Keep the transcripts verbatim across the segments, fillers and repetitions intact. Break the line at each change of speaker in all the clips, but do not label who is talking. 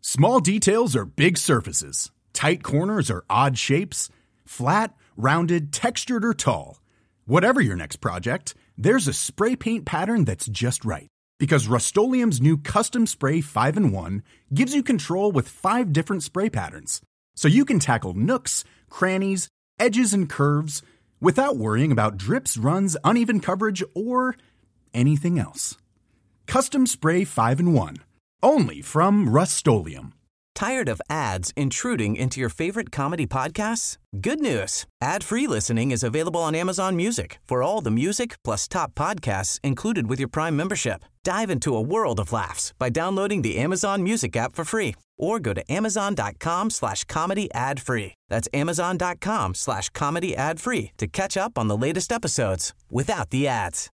Small details are big surfaces. Tight corners are odd shapes. Flat, rounded, textured, or tall. Whatever your next project, there's a spray paint pattern that's just right. Because Rust-Oleum's new Custom Spray five in one gives you control with five different spray patterns. So you can tackle nooks, crannies, edges, and curves without worrying about drips, runs, uneven coverage, or anything else. Custom Spray five in one. Only from Rust-Oleum.
Tired of ads intruding into your favorite comedy podcasts? Good news. Ad-free listening is available on Amazon Music for all the music plus top podcasts included with your Prime membership. Dive into a world of laughs by downloading the Amazon Music app for free or go to amazon.com slash comedy ad free. That's amazon.com slash comedy ad free to catch up on the latest episodes without the ads.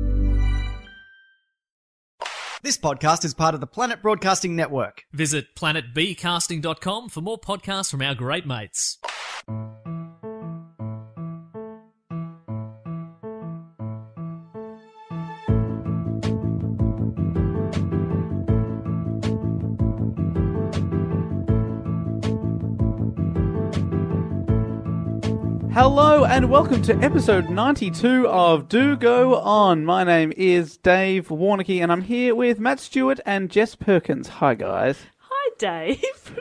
This podcast is part of the Planet Broadcasting Network.
Visit planet b casting dot com for more podcasts from our great mates.
Hello and welcome to episode ninety-two of Do Go On. My name is Dave Warnicky and I'm here with Matt Stewart and Jess Perkins. Hi guys.
Hi Dave.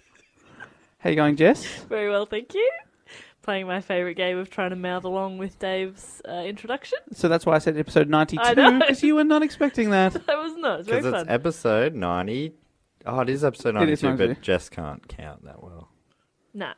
How you going, Jess?
Very well, thank you. Playing my favourite game of trying to mouth along with Dave's uh, introduction.
So that's why I said episode ninety-two,
I know.
because you were not expecting that.
I was not. It's very
Because
fun.
it's episode ninety. Oh, it is episode
It is
ninety-two,
ninety-two.
but Jess can't count that well.
Nah,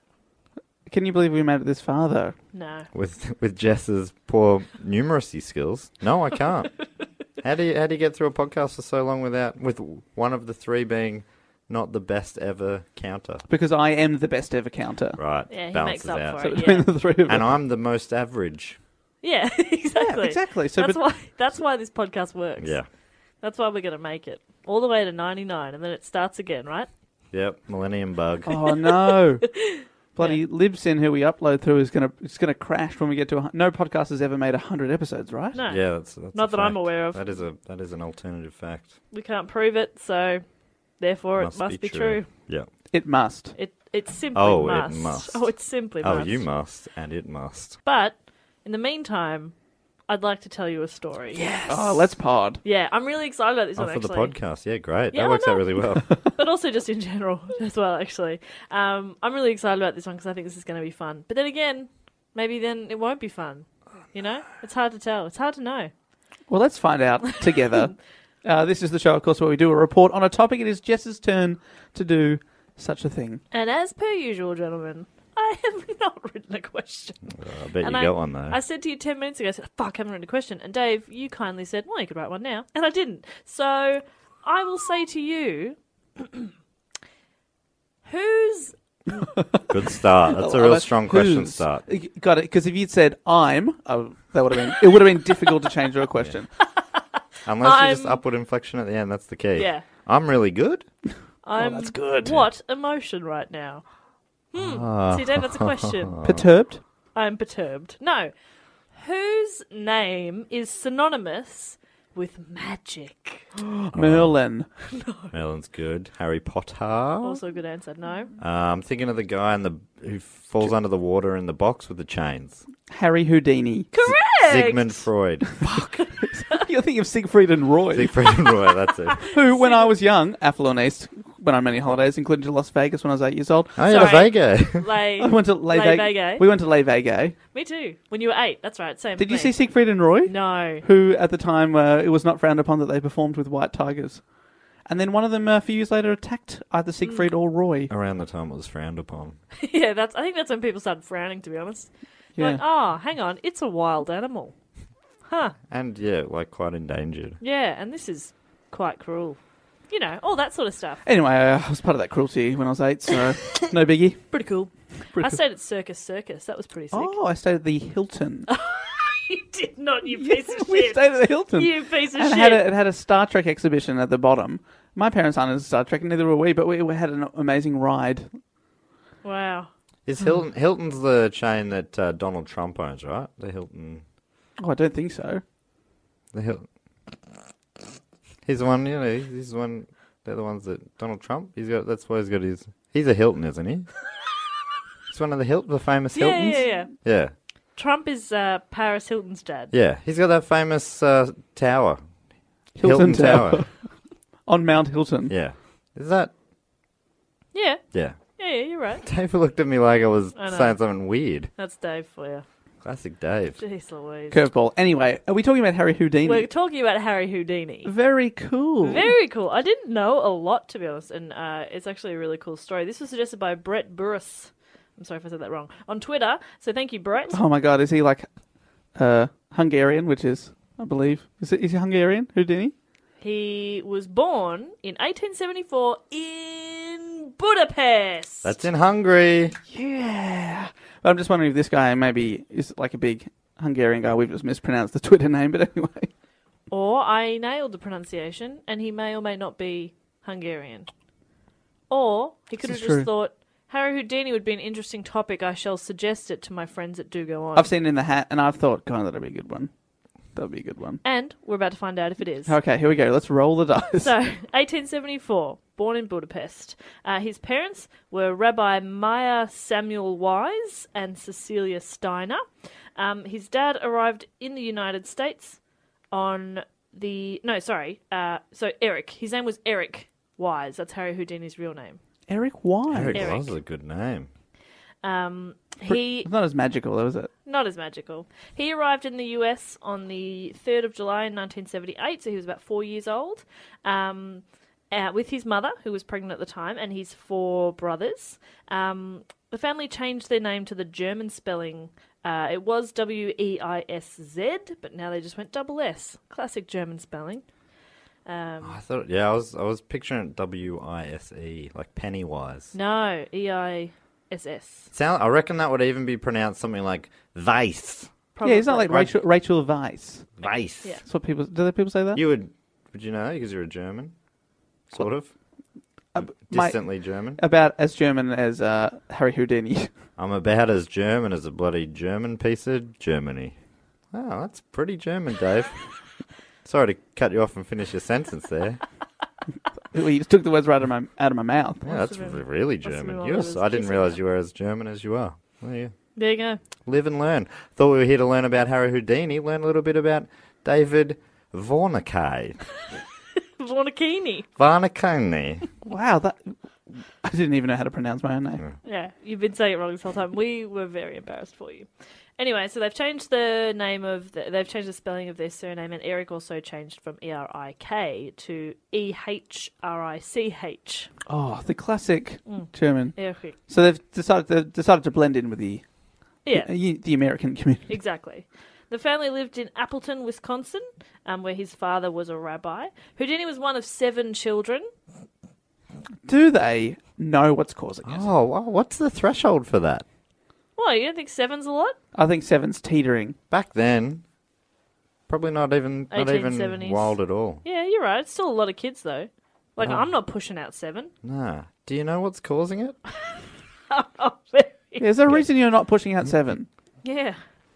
Can you believe we made it this far though?
no.
With with Jess's poor numeracy skills. No, I can't. How do you how do you get through a podcast for so long without with one of the three being not the best ever counter?
Because I am the best ever counter.
Right.
Yeah, he
balances
makes up
out.
for
So
it.
between
Yeah.
the three of us.
And I'm the most average.
Yeah, exactly.
Yeah, exactly. So
that's
but-
why. That's why this podcast works.
Yeah.
That's why we're going to make it all the way to ninety-nine, and then it starts again, right?
Yep. Millennium bug.
Oh no. Bloody Libsyn, who we upload through, is gonna it's gonna crash when we get to a, hun- no podcast has ever made a hundred episodes, right?
No,
Yeah, that's, that's
Not
a
that I'm
fact.
aware of.
That is a that is an alternative fact.
we can't prove it, so therefore
Must
it must
be
be,
true.
true.
Yeah.
It must.
It it simply
Oh, it
must.
must.
Oh, it simply
Oh,
must.
you must, and it must.
But in the meantime, I'd like to tell you a story. Yeah,
Oh, let's pod.
yeah. I'm really excited about this
Oh,
one
for the
actually,
podcast. Yeah, great.
Yeah,
that
well,
works
no.
out really well.
but also just in general as well. Actually, um, I'm really excited about this one because I think this is going to be fun. But then again, maybe then it won't be fun. You know, it's hard to tell. It's hard to know.
Well, let's find out together. uh, this is the show, of course, where we do a report on a topic. It is Jess's turn to do such a thing.
And as per usual, gentlemen, I have not written a question.
I bet
And
you
I,
got one, though.
I said to you ten minutes ago, I said, fuck, I haven't written a question. And Dave, you kindly said, well, you could write one now. And I didn't. So I will say to you, who's...
Good start. That's a
Oh,
real
but
strong question
who's-
start.
Got it? Because if you'd said I'm, oh, that would have been it would have been difficult to change to a question.
Unless you just
I'm-
upward inflection at the end, that's the key.
Yeah.
I'm really good.
I'm
that's good.
what emotion right now? Hmm. See, Dave, that's a question.
Perturbed.
I'm perturbed. No. Whose name is synonymous with magic?
Merlin.
Merlin's good. Harry Potter.
Also a good answer. No.
Uh, I'm thinking of the guy in the who falls under the water in the box with the chains.
Harry Houdini.
Correct!
Sigmund Freud.
You're thinking of Siegfried and Roy,
Siegfried and Roy, that's it.
who, when I was young, affluent East, went on many holidays, including to Las Vegas when I was eight years old.
Oh, yeah, the
Sorry.
Vega.
Lay,
I went to Les
Lay
Vegas.
Vegas.
We went to Les Vegas.
Me too. When you were eight. That's right. Same.
Did you
thing.
see Siegfried and Roy?
No.
Who, at the time, uh, it was not frowned upon that they performed with white tigers. And then one of them, uh, a few years later, attacked either Siegfried or Roy.
Around the time it was frowned upon.
yeah, that's. I think that's when people started frowning. To be honest.
Yeah.
Like, oh, hang on, it's a wild animal. Huh.
And, yeah, like, quite endangered.
Yeah, and this is quite cruel. You know, all that sort of stuff.
Anyway, uh, I was part of that cruelty when I was eight, so no biggie.
Pretty cool.
Pretty
I
cool.
stayed at Circus Circus. That was pretty sick.
Oh, I stayed at the Hilton.
You did not, you piece of
we
shit.
stayed at the Hilton.
You piece of
and it
shit.
had, a, it had a Star Trek exhibition at the bottom. My parents aren't into Star Trek, and neither were we, but we, we had an amazing ride.
Wow.
Is Hilton Hilton's the chain that uh, Donald Trump owns, right? The Hilton.
Oh, I don't think so.
The Hilton. He's the one, you know, he's the one They're the ones that Donald Trump. He's got. That's why he's got his. He's a Hilton, isn't he? He's one of the Hilton, the famous
Yeah,
Hiltons.
yeah, yeah.
Yeah,
Trump is uh, Paris Hilton's dad.
yeah. He's got that famous uh, tower.
Hilton Tower. On Mount Hilton.
Yeah. Is that?
Yeah,
Yeah.
yeah, yeah, you're right.
David looked at me like I was
I know.
saying something weird.
That's Dave for you.
Classic Dave.
Jeez Louise.
Curveball. Anyway, are we talking about Harry Houdini?
We're talking about Harry Houdini.
Very cool.
Very cool. I didn't know a lot, to be honest, and uh, it's actually a really cool story. This was suggested by Brett Burris. I'm sorry if I said that wrong. On Twitter. So thank you, Brett.
Oh my god, is he like uh, Hungarian, which is, I believe, is, it, is he Hungarian, Houdini?
He was born in eighteen seventy-four in Budapest.
That's in Hungary.
Yeah. But I'm just wondering if this guy maybe is like a big Hungarian guy. We've just mispronounced the Twitter name, but anyway.
Or I nailed the pronunciation, and he may or may not be Hungarian. Or he could have
This is
just
true.
thought, Harry Houdini would be an interesting topic. I shall suggest it to my friends at Do Go On.
I've seen it in the hat, and I've thought, God, that'd be a good one. That'd be a good one.
And we're about to find out if it is.
Okay, here we go. Let's roll the dice.
So, eighteen seventy-four, born in Budapest. Uh, his parents were Rabbi Meyer Samuel Wise and Cecilia Steiner. Um, his dad arrived in the United States on the... No, sorry. Uh, so, Eric. His name was Eric Wise. That's Harry Houdini's real name.
Eric Wise.
Eric,
Eric.
was a good name.
Um, he...
It's not as magical, though, is it?
Not as magical. He arrived in the U S on the third of July in nineteen seventy-eight, so he was about four years old, um, uh, with his mother, who was pregnant at the time, and his four brothers. Um, the family changed their name to the German spelling. Uh, it was W E I S Z, but now they just went double S. Classic German spelling. Um,
I thought, yeah, I was, I was picturing it W I S E, like Pennywise.
no, E I S S.
Sound, I reckon that would even be pronounced something like Weiss.
Yeah, it's not like
Right.
Rachel, Rachel Weisz.
Weiss.
Yeah.
That's what people... Do the people say that?
You would, would you know that because you're a German? Sort of.
Uh, my-
Distantly German.
About as German as uh, Harry Houdini.
I'm about as German as a bloody German piece of Germany. Wow, that's pretty German, Dave. Sorry to cut you off and finish your sentence there.
He just took the words right out of my, out of my mouth.
Yeah, that's
have been-
really
must have been
German.
while
You
I
was-
was
I didn't
kissing
realise
her.
you were as German as you are. Well, you
There you go.
live and learn. Thought we were here to learn about Harry Houdini. Learn a little bit about David Warneke.
Vornakini.
Varnakani.
Wow, that... I didn't even know how to pronounce my own name.
Yeah, you've been saying it wrong this whole time. We were very embarrassed for you. Anyway, so they've changed the name of, the, they've changed the spelling of their surname, and Eric also changed from E R I K to E H R I C H.
Oh, the classic German.
Eric.
So they've decided they've decided to blend in with the
Yeah,
the, the American community.
exactly. The family lived in Appleton, Wisconsin, um, where his father was a rabbi. Houdini was one of seven children.
Do they know what's causing it?
Oh, wow, what's the threshold for that?
What, you don't think seven's a lot?
I think seven's teetering.
Back then, probably not even not even
eighteen seventies.
wild at all.
Yeah, you're right. It's still a lot of kids, though. Like,
Oh.
I'm not pushing out seven.
Nah. Do you know what's causing it?
Oh, very-
Yeah, is there a reason you're not pushing out seven?
yeah.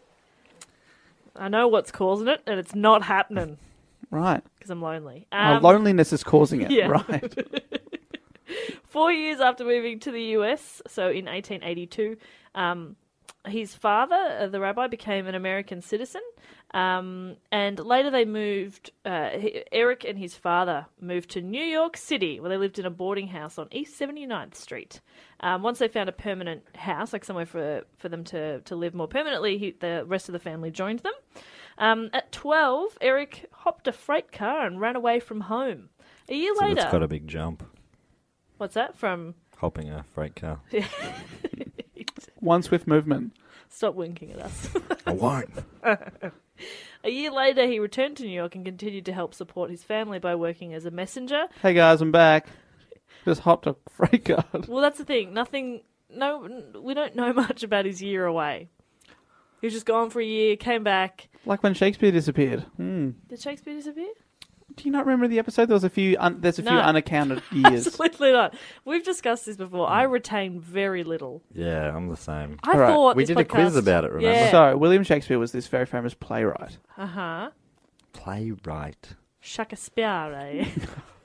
I know what's causing it, and it's not happening
Right.
because I'm lonely.
Oh,
Um,
loneliness is causing it.
yeah.
Right.
Four years after moving to the U S, so in eighteen eighty-two, um, his father, uh, the rabbi, became an American citizen. Um, and later they moved, uh, he, Eric and his father moved to New York City, where they lived in a boarding house on East seventy-ninth Street. Um, once they found a permanent house, like somewhere for, for them to, to live more permanently, he, the rest of the family joined them. Um, at twelve, Eric hopped a freight car and ran away from home. A year
So
later...
that's got a big jump.
What's that? From...
Hopping a freight car.
One swift movement.
Stop winking at us.
I won't.
A year later, he returned to New York and continued to help support his family by working as a messenger.
Hey guys, I'm back. Just hopped a freight car.
Well, that's the thing. Nothing. No, we don't know much about his year away. He was just gone for a year, came back.
Like when Shakespeare disappeared. Hmm.
Did Shakespeare disappear?
Do you not remember the episode? There was a few. Un- there's a few
No.
unaccounted years.
Absolutely not. We've discussed this before. I retain very little.
Yeah, I'm the same.
I
All right.
thought
We
this
did a quiz
podcast-
about it, remember?
Yeah.
So William Shakespeare was this very famous playwright.
Uh huh.
Playwright.
Shakespeare.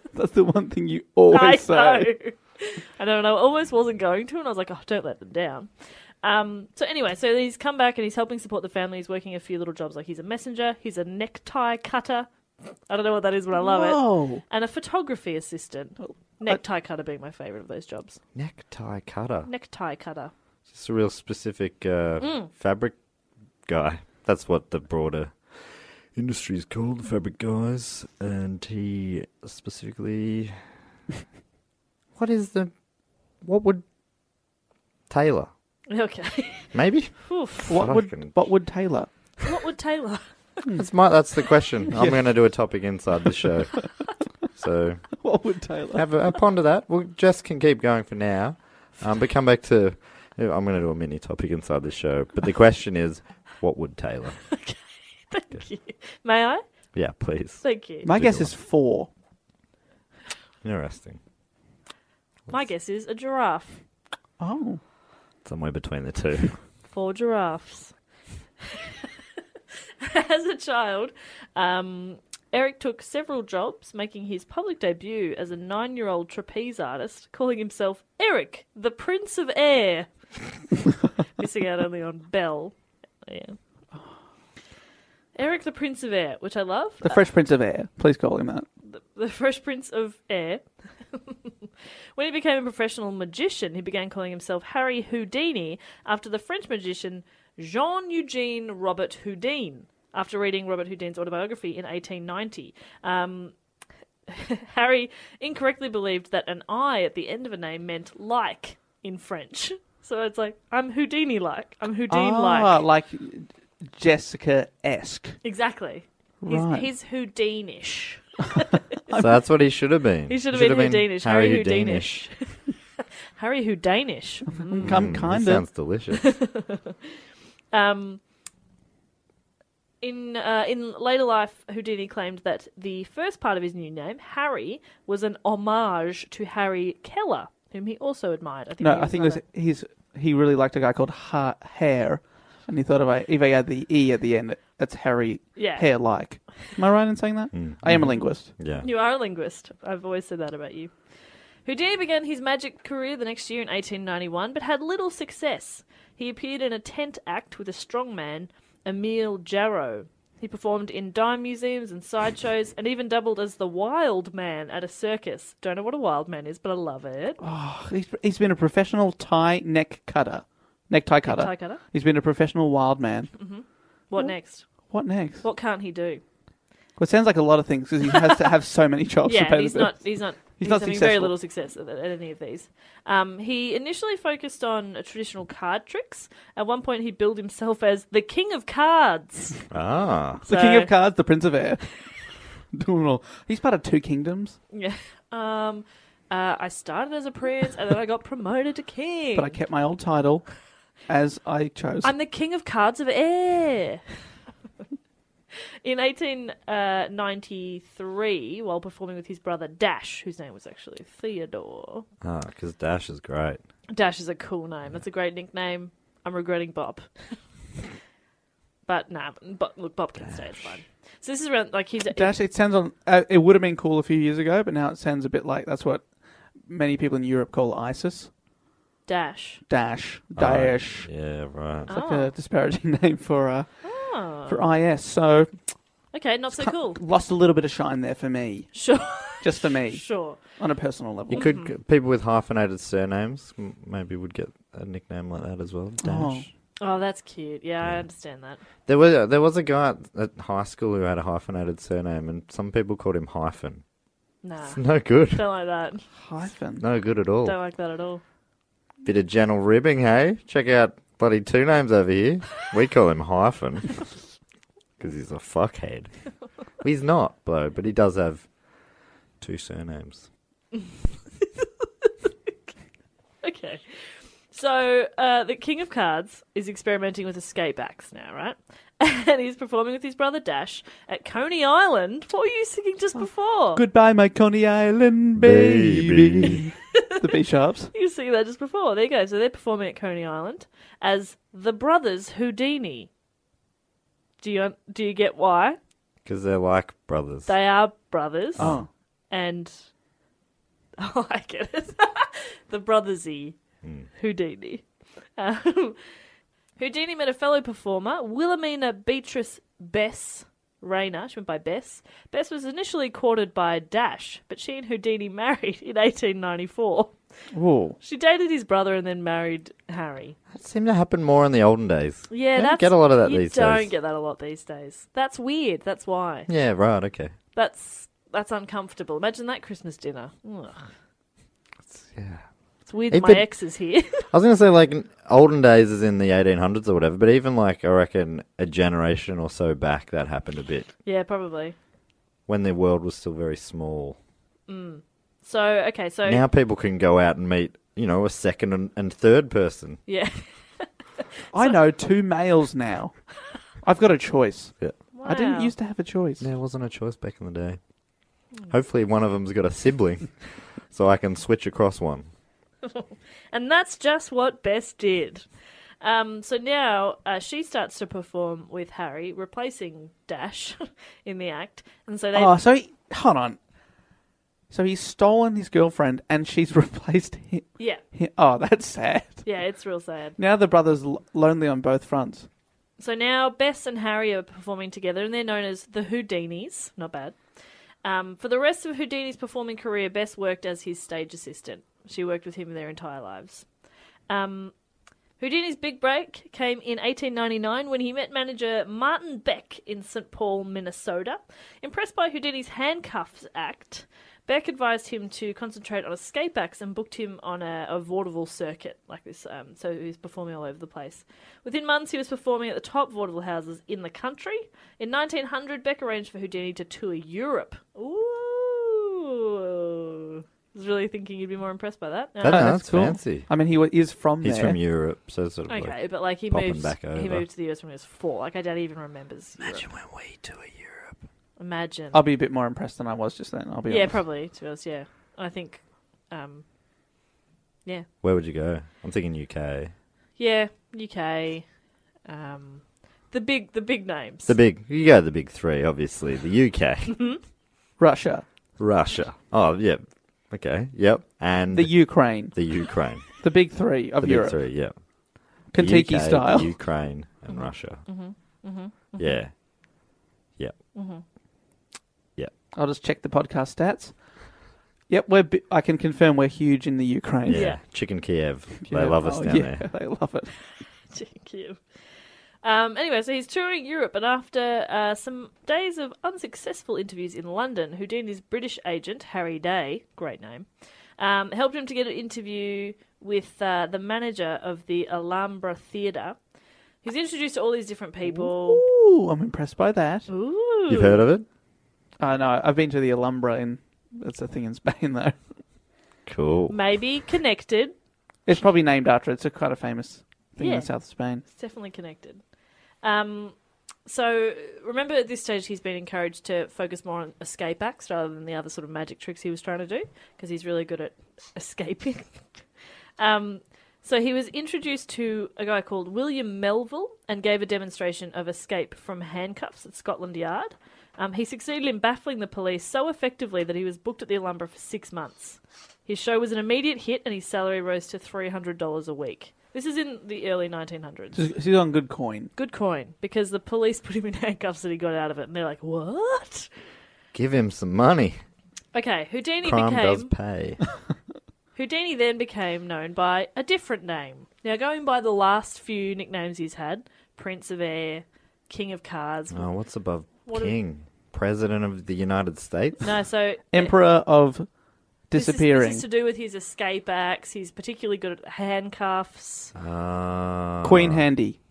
That's the one thing you always
I
say.
know. I know, and I almost wasn't going to, and I was like, oh, don't let them down. Um, so anyway, so he's come back and he's helping support the family. He's working a few little jobs, like he's a messenger, he's a necktie cutter. I don't know what that is, but I love
Whoa.
it. And a photography assistant. Necktie cutter being my favourite of those jobs.
Necktie cutter.
Necktie cutter.
Just a real specific uh,
Mm.
fabric guy. That's what the broader industry is called, the fabric guys. And he specifically... what is the... What would... Tailor?
Okay.
Maybe?
Oof.
What would
Fucking-
what would Taylor?
What would Taylor?
That's my. That's the question. I'm going to do a topic inside the show. So
What would Taylor?
have a, a ponder that. Well, Jess can keep going for now, um, but come back to. I'm going to do a mini topic inside the show. But the question is, what would Taylor?
Thank you. May I?
Yeah, please.
Thank you.
My
Do
guess
go
is four.
Interesting.
My guess is a giraffe.
Oh.
Somewhere between the two.
Four giraffes. As a child, um, Eric took several jobs, making his public debut as a nine-year-old trapeze artist, calling himself Eric, the Prince of Air. Missing out only on Belle. Yeah. Eric, the Prince of Air, which I love.
The Fresh Prince of Air. Please call him that.
The, the Fresh Prince of Air. When he became a professional magician, he began calling himself Harry Houdini after the French magician Jean-Eugène Robert Houdin, after reading Robert Houdin's autobiography in eighteen ninety. Um, Harry incorrectly believed that an I at the end of a name meant like in French. So it's like, I'm Houdini-like. I'm Houdin-like.
Ah, like Jessica-esque.
Exactly.
Right.
He's, he's Houdinish.
So that's what he should have been.
He should have been Houdinish.
Harry
Harry
Houdinish.
Harry Houdinish. Mm.
I'm
Mm,
kind
he
of.
sounds delicious.
Um, in uh, in later life, Houdini claimed that the first part of his new name, Harry, was an homage to Harry Keller, whom he also admired. I think
No,
he
I think it was
rather-
he's he really liked a guy called ha- Hare, and he thought if I if I had the e at the end, that's Harry
Yeah.
Hare like. Am I right in saying that?
Mm.
I am a linguist.
Yeah.
You are a linguist. I've always said that about you. Houdini began his magic career the next year in eighteen ninety-one, but had little success. He appeared in a tent act with a strongman, Emile Jarreau. He performed in dime museums and sideshows, and even doubled as the Wild Man at a circus. Don't know what a wild man is, but I love it.
Oh, he's, he's been a professional tie neck cutter, necktie cutter.
Tie cutter.
He's been a professional wild man.
What next?
What next?
What can't he do?
Well, it sounds like a lot of things because he has to have so many jobs to
Yeah,
pay the
he's
bills.
not. He's not.
He's
He's,
not
having very
successful.
little success at, at any of these. Um, he initially focused on traditional card tricks. At one point, he billed himself as the King of Cards.
Ah.
The
So-
King of Cards, the Prince of Air. Doing it all. He's part of two kingdoms,
Yeah. Um, uh, I started as a prince, and then I got promoted to king.
but I kept my old title as I chose.
I'm the King of Cards of Air. In eighteen ninety-three, while performing with his brother Dash, whose name was actually Theodore.
Ah, because Dash is great.
Dash is a cool name. That's a great nickname. I'm regretting Bob. But nah, but look, Bob can stay. It's fine. So this is around like he's
Dash. It sounds on. Uh, it would have been cool a few years ago, but now it sounds a bit like that's what many people in Europe call ISIS.
Dash.
Dash,
Oh,
Daesh.
yeah, right.
It's like
Oh.
a disparaging name for uh,
Oh.
for I S. So
Okay, not so cool.
lost a little bit of shine there for me,
Sure,
just for me,
sure.
on a personal level.
You could people with hyphenated surnames m- maybe would get a nickname like that as well. Dash.
Oh, that's cute. Yeah, I understand that.
There was there was a guy at, at high school who had a hyphenated surname, and some people called him Hyphen.
Nah,
It's no good.
don't like that.
Hyphen.
No good at all.
Don't like that at all.
Bit of gentle ribbing, hey? Check out bloody two names over here. We call him Hyphen because he's a fuckhead. He's not, though, but he does have two surnames.
Okay. So, uh, the King of Cards is experimenting with escape acts now, right? And he's performing with his brother Dash at Coney Island. What were you singing just before?
Goodbye, my Coney Island baby. The B sharps.
You were singing that just before. There you go. So they're performing at Coney Island as the Brothers Houdini. Do you do you get why?
Because they're like brothers.
They are brothers.
Oh,
And Oh, I get it. The brothersy
Hmm.
Houdini. Um, Houdini met a fellow performer, Wilhelmina Beatrice Bess Rayner. She went by Bess. Bess was initially courted by Dash, but she and Houdini married in eighteen ninety-four.
Whoa.
She dated his brother and then married Harry.
That seemed to happen more in the olden days.
Yeah,
You don't
that's
get a lot of that
you
these
don't
days.
get that a lot these days. That's weird. That's why.
Yeah, right, okay.
That's that's uncomfortable. Imagine that Christmas dinner. Ugh.
Yeah.
It's weird
Hey,
that
but-
my ex is here.
I was going to say, like, in olden days is in the eighteen hundreds or whatever, but even, like, I reckon a generation or so back, that happened a bit.
Yeah, probably.
When the world was still very small.
So, okay, so...
Now people can go out and meet, you know, a second and, and third person.
Yeah.
I know two males now. I've got a choice.
Yeah.
I didn't
Wow.
used to have a choice.
There wasn't a choice back in the day. Hopefully one of them's got a sibling, so I can switch across one.
And that's just what Bess did. Um, so now uh, she starts to perform with Harry, replacing Dash in the act. And so they...
Oh, so he, hold on. So he's stolen his girlfriend and she's replaced him.
Yeah,
him. Oh, that's sad.
yeah, it's real sad.
Now the brother's l- lonely on both fronts.
So now Bess and Harry are performing together, and they're known as the Houdinis. Not bad. Um, for the rest of Houdini's performing career, Bess worked as his stage assistant. She worked with him their entire lives. Um, Houdini's big break came in eighteen ninety-nine when he met manager Martin Beck in Saint Paul, Minnesota. Impressed by Houdini's handcuffs act, Beck advised him to concentrate on escape acts and booked him on a, a vaudeville circuit like this, um, so he was performing all over the place. Within months, he was performing at the top vaudeville houses in the country. In nineteen hundred, Beck arranged for Houdini to tour Europe. Ooh. I was really thinking you'd be more impressed by that.
That,
Uh,
no,
that's
that's
cool.
fancy.
I mean, he wa- is from
He's
there.
from Europe, so sort of
okay,
like...
but like he
popping
moved,
back
he
over.
moved to the U S when he was four. Like, I don't even remembers Europe.
when we tour Europe.
Imagine.
I'll be a bit more impressed than I was just then. I'll be
yeah,
honest.
probably, to be honest, yeah. I think, um, yeah.
Where would you go? I'm thinking U K.
Yeah, U K, um, the big, the big names.
The big... You go the big three, obviously. The U K.
Russia,
Russia. Oh, yeah. Okay, yep. And
the Ukraine,
the Ukraine.
the big three of
The
Europe.
big three, yeah.
Kentucky
U K,
style.
Ukraine and Russia. Yeah. Yeah.
I'll just check the podcast stats. Yep, we're. Bi- I can confirm we're huge in the Ukraine.
Yeah.
Yeah.
Chicken Kiev.
Yeah.
They love us
Oh,
down
yeah,
there.
they love it.
Thank you. Um, anyway, so he's touring Europe, and after uh, some days of unsuccessful interviews in London, Houdini's British agent, Harry Day, great name, um, helped him to get an interview with uh, the manager of the Alhambra Theatre. He's introduced to all these different people.
Ooh, I'm impressed by that.
Ooh.
You've heard of it?
Uh, no, I've been to the Alhambra in. That's a thing in Spain, though.
Cool.
Maybe connected.
It's probably named after it. It's a quite a famous thing
Yeah.
in the south of Spain.
It's definitely connected. Um, so remember at this stage he's been encouraged to focus more on escape acts rather than the other sort of magic tricks he was trying to do because he's really good at escaping. um, so he was introduced to a guy called William Melville and gave a demonstration of escape from handcuffs at Scotland Yard. Um, he succeeded in baffling the police so effectively that he was booked at the Alhambra for six months. His show was an immediate hit and his salary rose to three hundred dollars a week. This is in the early nineteen hundreds.
So he's on good coin.
Good coin, because the police put him in handcuffs and he got out of it, and they're like, what?
Give him some money.
Okay, Houdini
Crime
became...
does pay.
Houdini then became known by a different name. Now, going by the last few nicknames he's had, Prince of Air, King of Cards...
Oh, what's above
What
King? President of the United States?
No, so...
Emperor of
this is-
disappearing.
This is to do with his escape acts. He's particularly good at handcuffs.
Ah.
Queen Handy.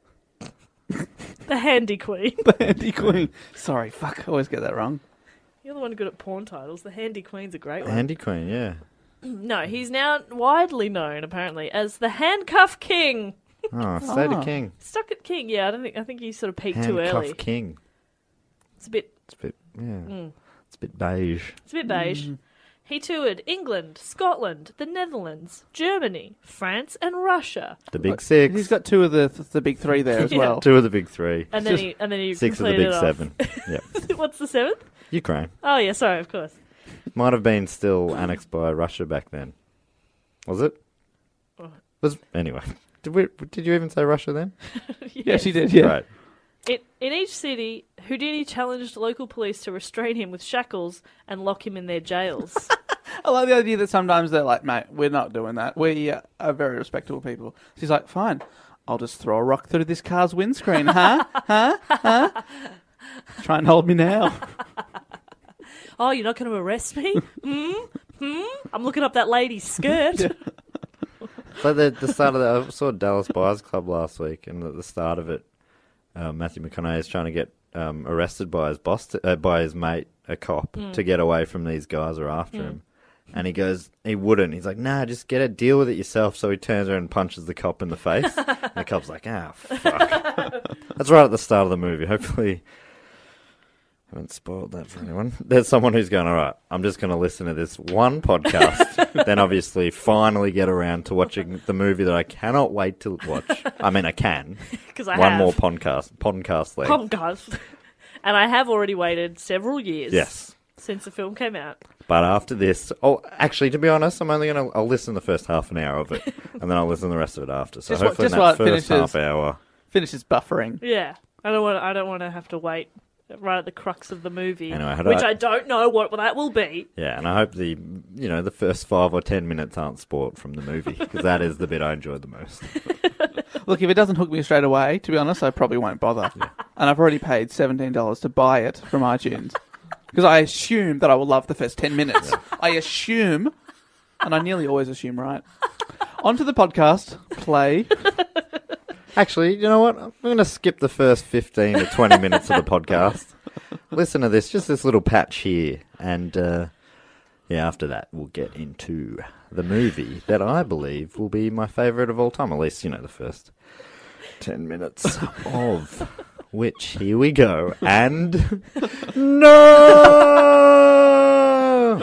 The Handy Queen.
The Handy Queen. Sorry, fuck, I always get that wrong.
You're the one good at porn titles. The Handy Queen's a great one.
Handy Queen, yeah.
No, he's now widely known, apparently, as the Handcuff King.
Oh, State
Ah.
of King.
Stuck at King, yeah. I don't think. I think he sort of peaked too
Handcuff
early.
King.
It's a bit.
It's a bit, yeah.
Mm.
It's a bit beige.
It's a bit beige. He toured England, Scotland, the Netherlands, Germany, France, and Russia.
The big six.
He's got two of the the big three there as
Yeah.
well.
Two of the big three.
And then he and then he
Six of the
completed
big
it off.
seven. Yep.
What's the seventh?
Ukraine.
Oh yeah, sorry, of course.
Might have been still annexed by Russia back then. Was it? Was anyway. Did we? Did you even say Russia then?
Yes, she did. Yeah.
Right.
It, in each city, Houdini challenged local police to restrain him with shackles and lock him in their jails.
I like the idea that sometimes they're like, mate, we're not doing that. We uh, are very respectable people. She's like, fine, I'll just throw a rock through this car's windscreen, huh? huh? Huh? Try and hold me now.
Oh, you're not going to arrest me? Hmm? Hmm? I'm looking up that lady's skirt.
Yeah.
So the the start of the I saw Dallas Buyers Club last week, and at the start of it, uh, Matthew McConaughey is trying to get um, arrested by his boss, to, uh, by his mate, a cop, mm. to get away from these guys who are after mm. him. And he goes, he wouldn't. He's like, nah, just get it, deal with it yourself. So he turns around and punches the cop in the face. And the cop's like, ah, fuck. That's right at the start of the movie. Hopefully, I haven't spoiled that for anyone. There's someone who's going, all right, I'm just going to listen to this one podcast, then obviously finally get around to watching the movie that I cannot wait to watch. I mean, I can.
Because I
one
have.
more podcast, podcast leg.
Podcast. And I have already waited several years.
Yes.
Since the film came out.
But after this, oh, actually, to be honest, I'm only going to, I'll listen to the first half an hour of it, and then I'll listen to the rest of it after. So
just
hopefully
just
in that first
finishes,
half hour.
Finishes buffering.
Yeah. I don't want I don't want to have to wait right at the crux of the movie,
anyway, how do
which
I,
I don't know what that will be.
Yeah, and I hope the, you know, the first five or ten minutes aren't sport from the movie, because that is the bit I enjoyed the most.
Look, if it doesn't hook me straight away, to be honest, I probably won't bother. Yeah. And I've already paid seventeen dollars to buy it from iTunes. Because I assume that I will love the first ten minutes. Yeah. I assume, and I nearly always assume right. On to the podcast. Play.
Actually, you know what? I'm going to skip the first fifteen to twenty minutes of the podcast. Listen to this, just this little patch here. And, uh, yeah, after that, we'll get into the movie that I believe will be my favourite of all time. At least, you know, the first ten minutes of... Which, here we go, and no!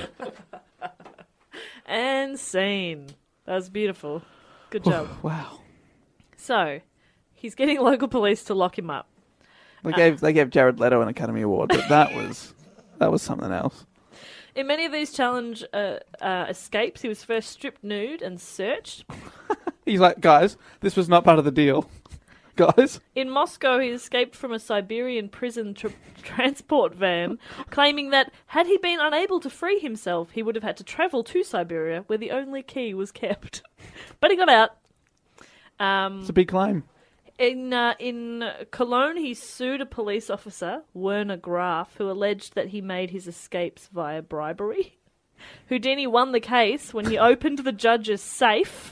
And scene. That was beautiful. Good job.
Wow.
So, he's getting local police to lock him up.
They uh, gave they gave Jared Leto an Academy Award, but that was that was something else.
In many of these challenge uh, uh, escapes, he was first stripped nude and searched.
He's like, guys, this was not part of the deal. Guys.
In Moscow, he escaped from a Siberian prison tr- transport van, claiming that had he been unable to free himself, he would have had to travel to Siberia, where the only key was kept. But he got out. Um,
it's a big claim.
In uh, in Cologne, he sued a police officer, Werner Graf, who alleged that he made his escapes via bribery. Houdini won the case when he opened the judge's safe.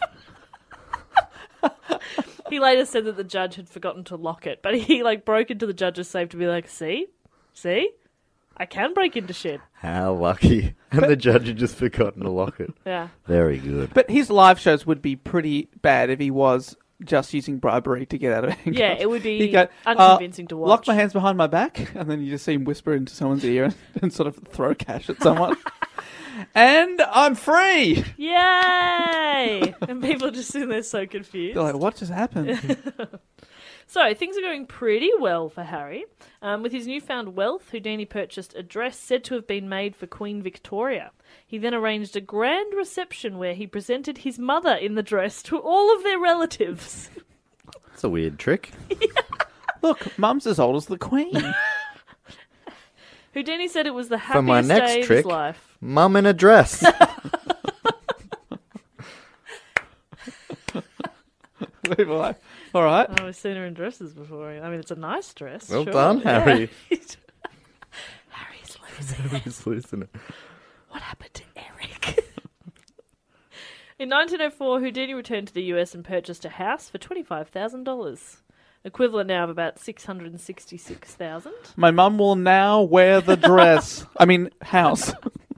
He later said that the judge had forgotten to lock it, but he like broke into the judge's safe to be like, see? See? I can break into shit.
How lucky. And but, the judge had just forgotten to lock it.
Yeah.
Very good.
But his live shows would be pretty bad if he was just using bribery to get out of handcuffs.
Yeah, it would be
go,
unconvincing
uh,
to watch.
Lock my hands behind my back, and then you just see him whisper into someone's ear and, and sort of throw cash at someone. And I'm free!
Yay! And people are just sitting there so confused.
They're like, what just happened?
So, things are going pretty well for Harry. Um, with his newfound wealth, Houdini purchased a dress said to have been made for Queen Victoria. He then arranged a grand reception where he presented his mother in the dress to all of their relatives.
That's a weird trick.
Yeah.
Look, Mum's as old as the Queen.
Houdini said it was the
For my
happiest
next
day of
trick,
his life.
Mum in a dress.
People like, all right.
Oh, I've seen her in dresses before. I mean, it's a nice dress.
Well
sure.
done, Harry.
Yeah. Harry's losing.
Harry's losing it.
What happened to Eric? In nineteen oh four, Houdini returned to the U S and purchased a house for twenty-five thousand dollars. Equivalent now of about six hundred sixty-six thousand dollars.
My mum will now wear the dress. I mean, house.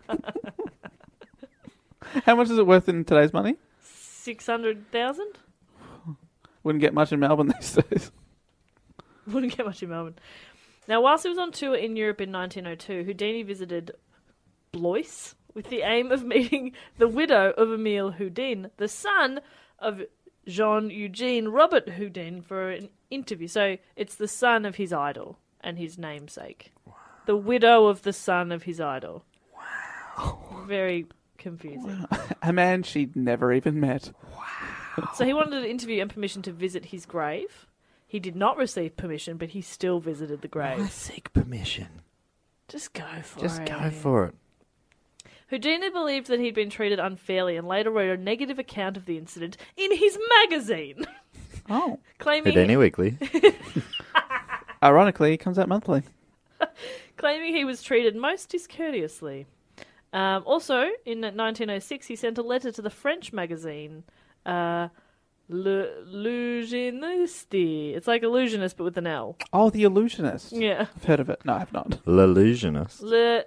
How much is it worth in today's money?
six hundred thousand dollars?
Wouldn't get much in Melbourne these days.
Wouldn't get much in Melbourne. Now, whilst he was on tour in Europe in nineteen oh two, Houdini visited Blois with the aim of meeting the widow of Emile Houdin, the son of Jean-Eugene Robert Houdin, for an interview. So it's the son of his idol and his namesake. Wow. The widow of the son of his idol.
Wow.
very confusing.
A man she'd never even met.
So he wanted an interview and permission to visit his grave. He did not receive permission, but he still visited the
I
grave.
seek permission.
Just go for
Just
it.
go for it.
Houdini believed that he'd been treated unfairly and later wrote a negative account of the incident in his magazine,
Oh.
claiming
Houdini Weekly.
Ironically, it comes out monthly.
claiming he was treated most discourteously. Um, also, in nineteen oh six, he sent a letter to the French magazine, uh, Le Illusioniste. It's like illusionist, but with an L.
Oh, The Illusionist.
Yeah.
I've heard of it. No, I have not.
L'illusionist.
Le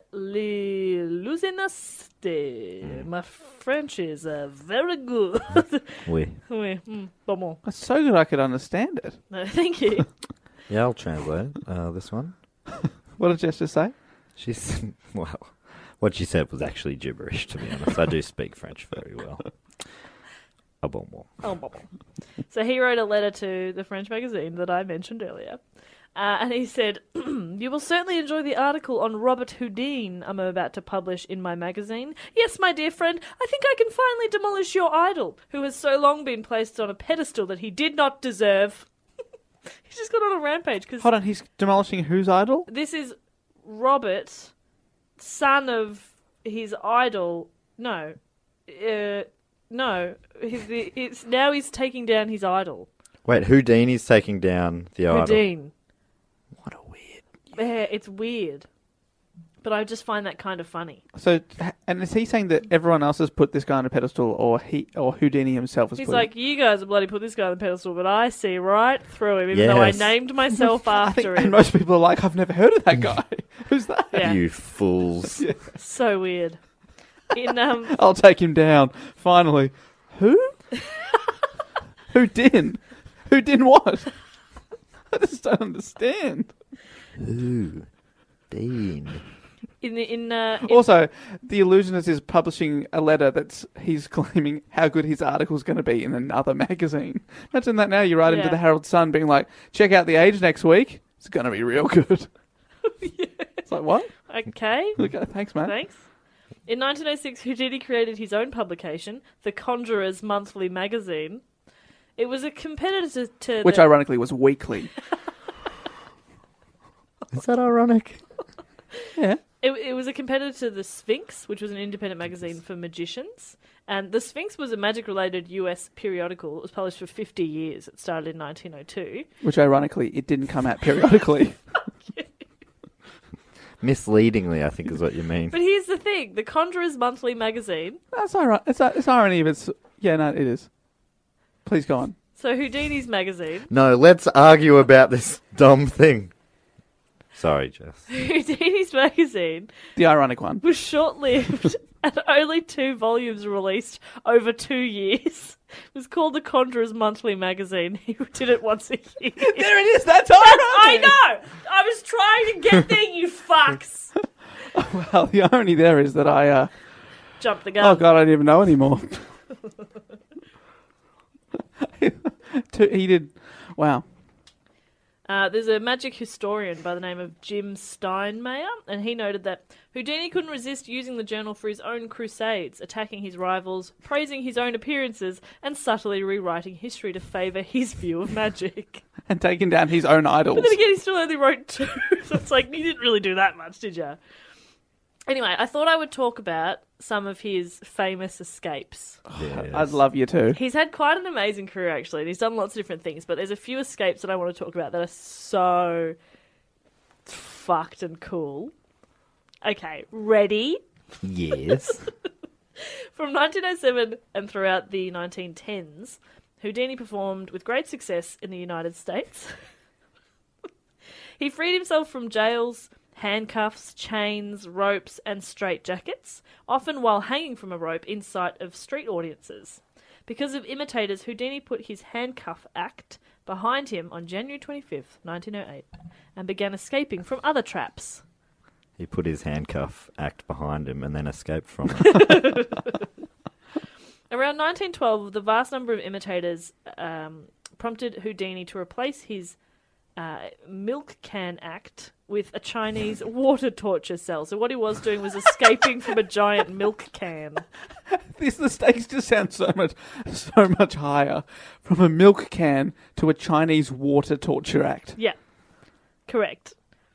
L'Illusioniste. My French is uh, very good.
Oui.
Oui, mm, bon, bon.
It's so good I could understand it.
No, thank you.
Yeah, I'll translate uh, this one.
What did Jess just say?
She's, well, what she said was actually gibberish, to be honest. I do speak French very well. A bon bon.
Oh, bon, bon. So he wrote a letter to the French magazine that I mentioned earlier. Uh, and he said, "You will certainly enjoy the article on Robert Houdin I'm about to publish in my magazine. Yes, my dear friend, I think I can finally demolish your idol, who has so long been placed on a pedestal that he did not deserve." He's just got on a rampage because
Hold on, he's demolishing whose idol?
this is Robert, son of his idol. No, uh, no. His, it's now he's taking down his idol,
Wait, Houdini's taking down the idol.
Houdin.
What a weird...
Yeah, it's weird, but I just find that kind of funny.
So, and is he saying that everyone else has put this guy on a pedestal, or he, or Houdini himself has
He's
put
like,
it?
you guys have bloody put this guy on the pedestal, but I see right through him, even though I
Yes.
named myself
I think,
after
and
him.
most people are like, I've never heard of that guy. Who's that?
Yeah,
You fools.
so weird. In um,
I'll take him down. Finally. Who? Houdin? Houdin what? I just don't understand.
Ooh. Dean.
in the in uh, in,
Also, The Illusionist is publishing a letter that's he's claiming how good his article's going to be in another magazine. Imagine that now. You write into
Yeah.
the Herald Sun being like, check out The Age next week. It's going to be real good. It's like, what?
okay,
Okay, thanks, man.
thanks. In nineteen oh six, Houdini created his own publication, The Conjurer's Monthly Magazine. It was a competitor to
Which
the,
ironically was weekly.
Is that ironic?
Yeah.
It, it was a competitor to The Sphinx, which was an independent magazine for magicians. And The Sphinx was a magic-related U S periodical. It was published for fifty years. It started in nineteen oh two.
Which ironically, it didn't come out periodically.
Misleadingly, I think is what you mean.
But here's the thing. The Conjurer's Monthly Magazine.
That's ironic. It's, it's irony if it's... Yeah, no, it is. Please go on.
So Houdini's magazine.
No, let's argue about this dumb thing. Sorry, Jess.
Houdini's magazine
The ironic one.
was short-lived and only two volumes released over two years. It was called The Conjurer's Monthly Magazine. He did it once a year.
There it is. That's ironic.
I know! I was trying to get there, you fucks!
Well, the irony there is that I... Uh,
Jump the gun.
oh, God, I don't even know anymore. Two- he did... Wow.
Uh, there's a magic historian by the name of Jim Steinmeier, and he noted that Houdini couldn't resist using the journal for his own crusades, attacking his rivals, praising his own appearances, and subtly rewriting history to favour his view of magic.
And taking down his own idols.
But then again, he still only wrote two, so it's like, you didn't really do that much, did you? Anyway, I thought I would talk about some of his famous escapes.
Yes.
I'd love you too.
He's had quite an amazing career, actually, and he's done lots of different things, but there's a few escapes that I want to talk about that are so fucked and cool. Okay, ready?
Yes.
From nineteen oh seven and throughout the nineteen tens, Houdini performed with great success in the United States. He freed himself from jails, handcuffs, chains, ropes, and straitjackets, often while hanging from a rope in sight of street audiences. Because of imitators, Houdini put his handcuff act behind him on January twenty-fifth, nineteen oh eight, and began escaping from other traps.
He put his handcuff act behind him and then escaped from it.
Around nineteen twelve, the vast number of imitators um, prompted Houdini to replace his uh, milk can act with a Chinese water torture cell. So what he was doing was escaping from a giant milk can.
This the stakes just sound so much, so much higher. From a milk can to a Chinese water torture act.
Yeah, correct.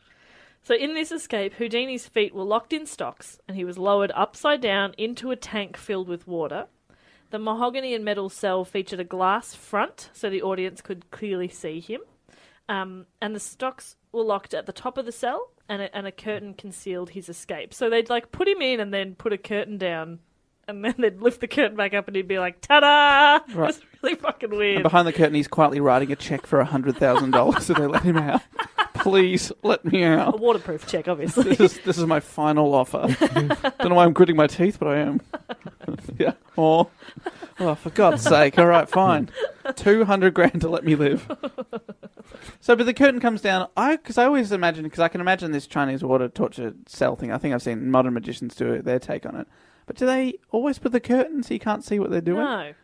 So in this escape, Houdini's feet were locked in stocks and he was lowered upside down into a tank filled with water. The mahogany and metal cell featured a glass front so the audience could clearly see him. Um, and the stocks were locked at the top of the cell and a, and a curtain concealed his escape. So they'd like put him in and then put a curtain down and then they'd lift the curtain back up and he'd be like, ta-da!
Right.
It's really fucking weird.
And behind the curtain, he's quietly writing a check for one hundred thousand dollars so they let him out. Please let me
A
out.
waterproof check, obviously.
This is, this is my final offer. Don't know why I'm gritting my teeth, but I am. Yeah. Oh. oh, for God's sake. All right, fine. two hundred grand to let me live. So, but the curtain comes down. I Because I always imagine, because I can imagine this Chinese water torture cell thing. I think I've seen modern magicians do it, their take on it. But do they always put the curtain so you can't see what they're doing?
No.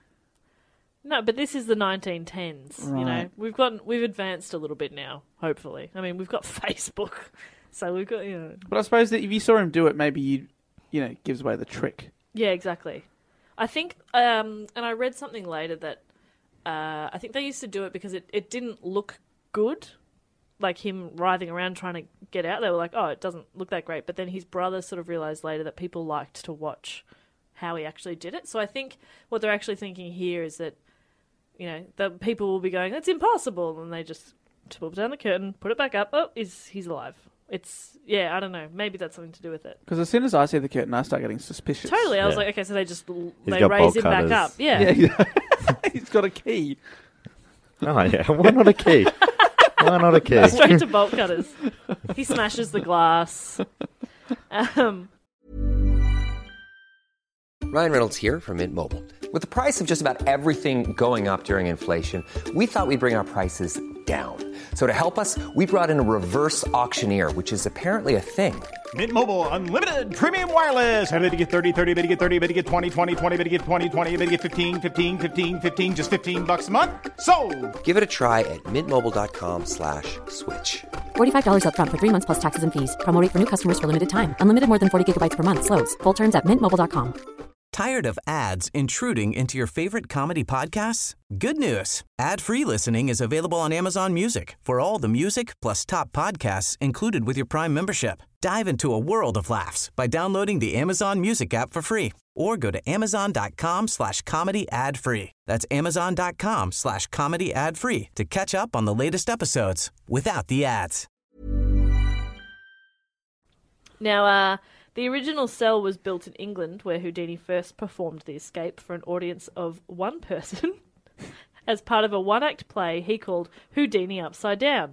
No, but this is the nineteen tens. You know,
Right.
we've got we've advanced a little bit now. Hopefully, I mean, we've got Facebook, so we've got you know.
But I suppose that if you saw him do it, maybe you, you know, gives away the trick.
Yeah, exactly. I think, um, and I read something later that uh, I think they used to do it because it, it didn't look good, like him writhing around trying to get out. They were like, oh, it doesn't look that great. But then his brother sort of realised later that people liked to watch how he actually did it. So I think what they're actually thinking here is that, you know, the people will be going, that's impossible. And they just pull down the curtain, put it back up. Oh, he's, he's alive. It's, yeah, I don't know. Maybe that's something to do with it.
Because as soon as I see the curtain, I start getting suspicious.
Totally. I was
Yeah.
like, okay, so they just,
He's
they
got
raise
bolt
him back
cutters.
up. Yeah.
Yeah, yeah. He's got a key.
Oh, yeah. Why not a key? Why not a key?
Straight to bolt cutters. He smashes the glass. Um,
Ryan Reynolds here from Mint Mobile. With the price of just about everything going up during inflation, we thought we'd bring our prices down. So to help us, we brought in a reverse auctioneer, which is apparently a thing.
Mint Mobile Unlimited Premium Wireless. How to get thirty, thirty, how to get thirty, how to get twenty, twenty, twenty, how to get twenty, twenty, how to get fifteen, fifteen, fifteen, fifteen, just fifteen bucks a month? Sold!
Give it a try at mintmobile.com slash switch.
forty-five dollars up front for three months plus taxes and fees. Promo rate for new customers for limited time. Unlimited more than forty gigabytes per month. Slows full terms at mint mobile dot com.
Tired of ads intruding into your favorite comedy podcasts? Good news. Ad-free listening is available on Amazon Music for all the music plus top podcasts included with your Prime membership. Dive into a world of laughs by downloading the Amazon Music app for free or go to amazon.com slash comedy ad free. That's amazon.com slash comedy ad free to catch up on the latest episodes without the ads.
now, uh, the original cell was built in England, where Houdini first performed the escape for an audience of one person as part of a one-act play he called Houdini Upside Down.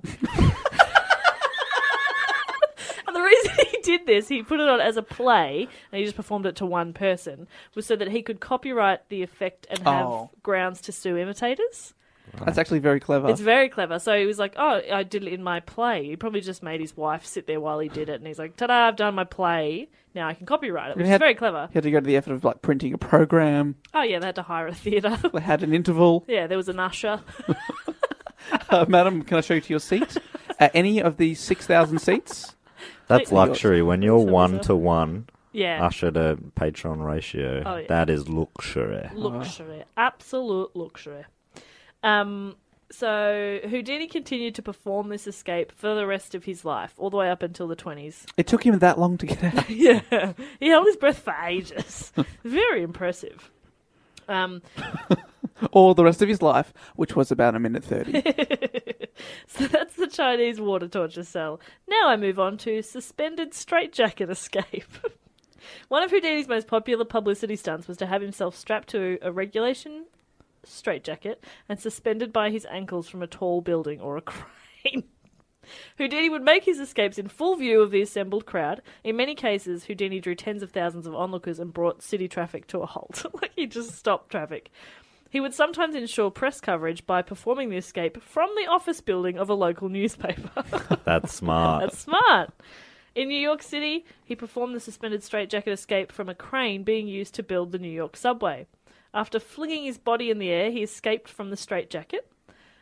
And the reason he did this, he put it on as a play, and he just performed it to one person, was so that he could copyright the effect and have
Oh.
grounds to sue imitators.
That's actually very clever.
It's very clever. So he was like, oh, I did it in my play. He probably just made his wife sit there while he did it. And he's like, ta-da, I've done my play. Now I can copyright it, which
He
is
had-
very clever.
He had to go to the effort of like printing a program.
Oh, yeah, they had to hire a theatre.
They had an interval.
Yeah, there was an usher.
Uh, madam, can I show you to your seat? Uh, any of these six thousand seats?
That's luxury. When you're
So
one
bizarre.
to one,
Yeah.
usher to patron ratio,
Oh, yeah.
that is luxury.
Luxury. Absolute luxury. Um, so Houdini continued to perform this escape for the rest of his life, all the way up until the twenties.
It took him that long to get out.
Yeah. He held his breath for ages. Very impressive. Um,
Or the rest of his life, which was about a minute thirty.
so that's the Chinese water torture cell. Now I move on to suspended straitjacket escape. One of Houdini's most popular publicity stunts was to have himself strapped to a regulation straitjacket and suspended by his ankles from a tall building or a crane. Houdini would make his escapes in full view of the assembled crowd. In many cases, Houdini drew tens of thousands of onlookers and brought city traffic to a halt. Like, he just stopped traffic. He would sometimes ensure press coverage by performing the escape from the office building of a local newspaper.
That's smart.
That's smart. In New York City, he performed the suspended straitjacket escape from a crane being used to build the New York subway. After flinging his body in the air, he escaped from the straitjacket.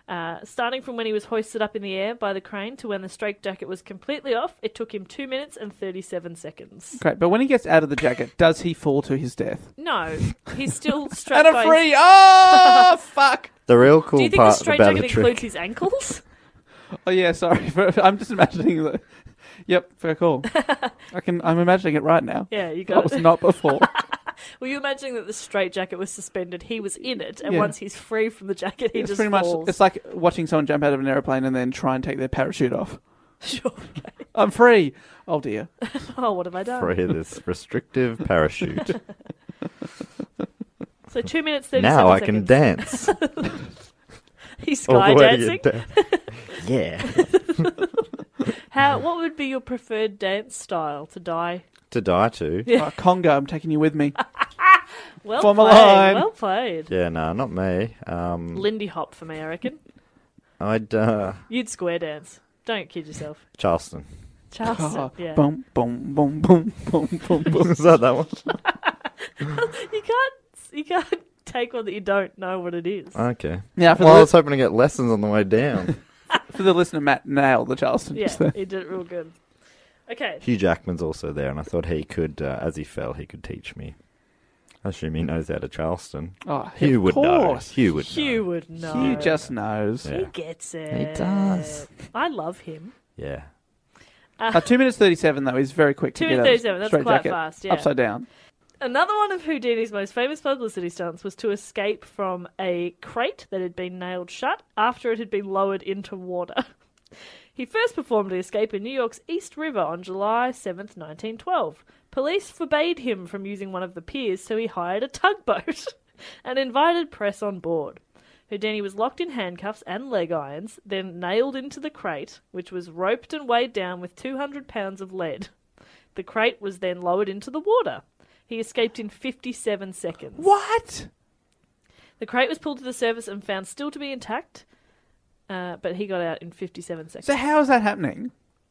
Uh, starting from when he was hoisted up in the air by the crane to when the straitjacket was completely off, it took him two minutes and thirty-seven seconds.
Great, but when he gets out of the jacket, does he fall to his death?
No, he's still strapped
And a
by
free...
his...
Oh, fuck!
The real cool
Do you think the
part about
straitjacket
the
includes
trick.
his ankles?
Oh, yeah, sorry. I'm just imagining the... Yep, fair call. I can, I'm imagining it right now.
Yeah, you
I
got
was
it.
not before.
Were you imagining that the straitjacket was suspended? He was in it, and
Yeah.
once he's free from the jacket, he
It's
just
pretty much...
falls.
It's like watching someone jump out of an aeroplane and then try and take their parachute off.
Sure. Okay.
I'm free. Oh, dear.
Oh, what have I done?
For this restrictive parachute.
So two minutes thirty-seven
Now I
seconds.
can dance.
He's
All the
sky
way to
dancing.
get down. Yeah.
How? What would be your preferred dance style to die?
To die to.
Oh, Conga, I'm taking you with me.
Well
Form a
played.
line.
Well played.
Yeah, no, not me. Um,
Lindy hop for me, I reckon.
I'd, uh,
You'd square dance. Don't kid yourself.
Charleston.
Charleston.
Oh,
yeah.
Boom, boom, boom, boom, boom, boom, boom.
Is that that one?
You can't. You can't take one that you don't know what it is.
Okay.
Yeah, for
Well, I
the,
was hoping to get lessons on the way down.
for the listener, Matt nailed the Charleston.
Yeah,
just there.
he did it real good. Okay.
Hugh Jackman's also there, and I thought he could, uh, as he fell, he could teach me. I assume he knows how to Charleston.
Oh,
Hugh
of
would
course.
know. Hugh would
Hugh
know.
would know.
Hugh just knows.
Yeah.
He gets it.
He does.
I love him.
Yeah.
Uh, two minutes thirty-seven though is very quick
Two
to get
minutes
a
37, that's
straight
quite
jacket
fast, yeah.
upside down.
Another one of Houdini's most famous publicity stunts was to escape from a crate that had been nailed shut after it had been lowered into water. He first performed the escape in New York's East River on July seventh, nineteen twelve. Police forbade him from using one of the piers, so he hired a tugboat and invited press on board. Houdini was locked in handcuffs and leg irons, then nailed into the crate, which was roped and weighed down with two hundred pounds of lead. The crate was then lowered into the water. He escaped in fifty-seven seconds.
What?
The crate was pulled to the surface and found still to be intact, uh, but he got out in fifty-seven seconds.
So how is that happening?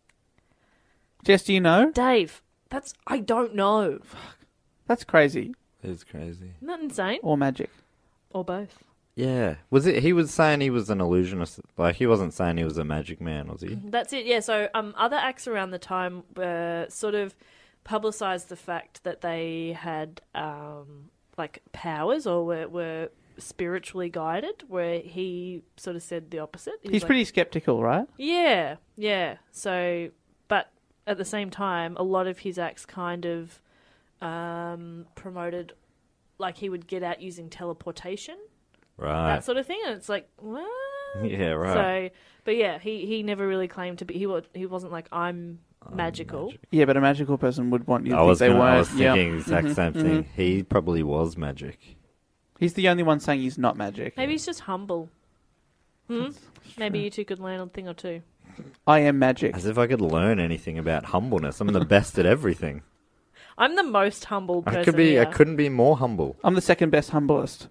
Jess, do you know?
Dave, that's... I don't know.
That's crazy.
It's crazy.
Isn't that insane?
Or magic.
Or both.
Yeah. Was it? He was saying he was an illusionist. Like, he wasn't saying he was a magic man, was he?
That's it, yeah. So um, other acts around the time were sort of publicised the fact that they had, um, like, powers or were, were spiritually guided, where he sort of said the opposite. He was
He's
like,
pretty skeptical, right?
Yeah, yeah. So, but at the same time, a lot of his acts kind of um, promoted, like, he would get out using teleportation,
Right.
that sort of thing, and it's like, what?
Yeah, right.
So, but yeah, he, he never really claimed to be. He was he wasn't like I'm magical.
magic.
Yeah, but a magical person would want you to
I
think
was,
they
gonna,
weren't.
I was
Yeah.
thinking the exact
Mhm,
same
mhm.
thing. He probably was magic.
He's the only one saying he's not magic.
Maybe he's just humble. Hmm? Maybe you two could learn a thing or two.
I am magic.
As if I could learn anything about humbleness. I'm the best at everything.
I'm the most humble person.
I could be. I
here.
couldn't be more humble.
I'm the second best humblest.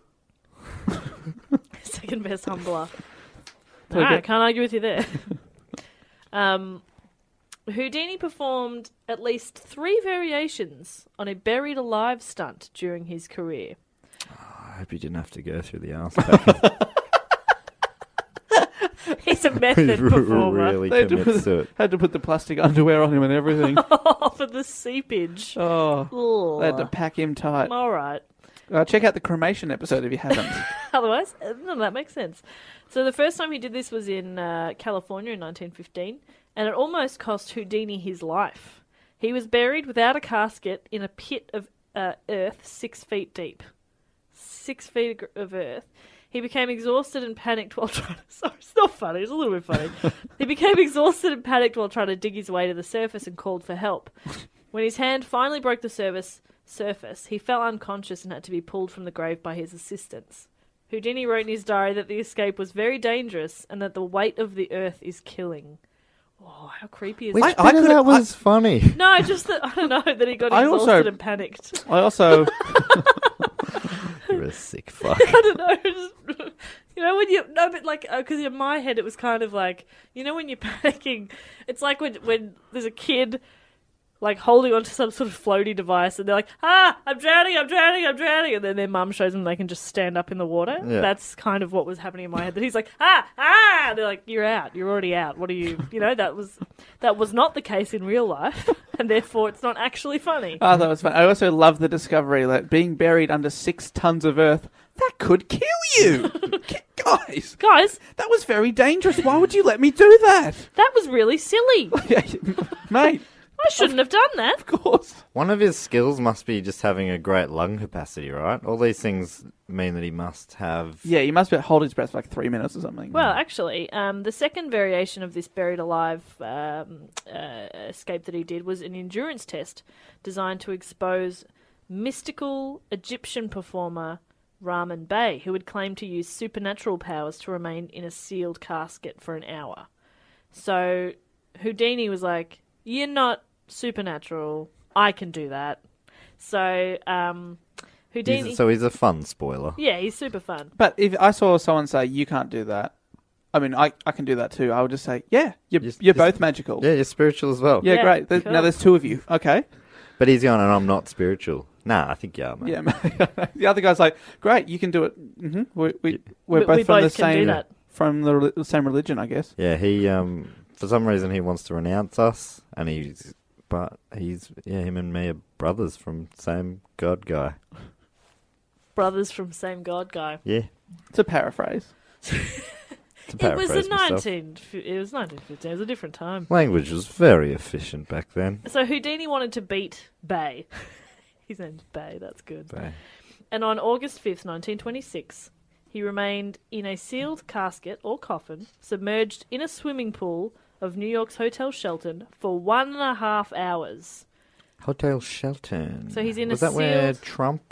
Second best humbler.
Pretty
Alright,
good.
can't argue with you there. um, Houdini performed at least three variations on a buried alive stunt during his career.
I hope you didn't have to go through the arse back.
He's a method performer.
really
They had to,
commits
put,
to it.
had to put the plastic underwear on him and everything.
For the seepage.
Oh, they had to pack him tight.
All right.
Uh, check out the cremation episode if you haven't.
Otherwise, uh, no, that makes sense. So the first time he did this was in uh, California in nineteen fifteen, and it almost cost Houdini his life. He was buried without a casket in a pit of uh, earth six feet deep. Six feet of earth. He became exhausted and panicked while trying to... Sorry, it's not funny. It's a little bit funny. He became exhausted and panicked while trying to dig his way to the surface and called for help. When his hand finally broke the surface, surface, he fell unconscious and had to be pulled from the grave by his assistants. Houdini wrote in his diary that the escape was very dangerous and that the weight of the earth is killing. Oh, how creepy is
Which
that?
bit of that was funny?
No, just that, I don't know, that he got
I
exhausted
also-
and panicked.
I also...
You're a sick fuck.
I don't know. Just, you know, when you... No, but like, because in my head it was kind of like, you know when you're panicking, it's like when when there's a kid... like holding onto some sort of floaty device, and they're like, ah, I'm drowning, I'm drowning, I'm drowning, and then their mum shows them they can just stand up in the water.
Yeah.
That's kind of what was happening in my head. That he's like, ah, ah, and they're like, you're out, you're already out. What are you, you know, that was that was not the case in real life, and therefore it's not actually funny.
Oh, that was fun. I also love the discovery that being buried under six tons of earth, that could kill you. Guys,
Guys,
that was very dangerous. Why would you let me do that?
that was really silly.
Mate,
I shouldn't have done that.
of course.
One of his skills must be just having a great lung capacity, right? All these things mean that he must have...
Yeah, you must be hold his breath for like three minutes or something.
Well, actually, um, the second variation of this buried alive um, uh, escape that he did was an endurance test designed to expose mystical Egyptian performer Rahman Bey, who had claimed to use supernatural powers to remain in a sealed casket for an hour. So Houdini was like, you're not supernatural, I can do that. So um, Houdini...
He's, so he's a fun spoiler.
Yeah, he's super fun.
But if I saw someone say, you can't do that, I mean, I, I can do that too. I would just say, yeah, you're,
You're-
you're
you're-
both magical.
Yeah, you're spiritual as well.
Yeah,
Yeah,
great. There-
cool.
Now there's two of you. Okay.
But he's going, and I'm not spiritual. Nah, I think you are, mate.
Yeah. The other guy's like, great, you can do it. Mm-hmm. We, we, we're
We-
both
we
from
both
the
can do
same
that.
from the, rel- the same religion, I guess.
Yeah, he, um, for some reason, he wants to renounce us, and he's, but he's, yeah, him and me are brothers from same God guy.
Brothers from same God guy.
Yeah.
It's a paraphrase.
To
It was
paraphrase
a
myself.
nineteen. It was nineteen fifteen. It was a different time.
Language was very efficient back then.
So Houdini wanted to beat Bay. His name's Bay. That's good.
Bay.
And on August fifth, nineteen twenty-six, he remained in a sealed casket or coffin, submerged in a swimming pool of New York's Hotel Shelton for one and a half hours.
Hotel Shelton.
So he's in a
Was that where
sealed-
Trump?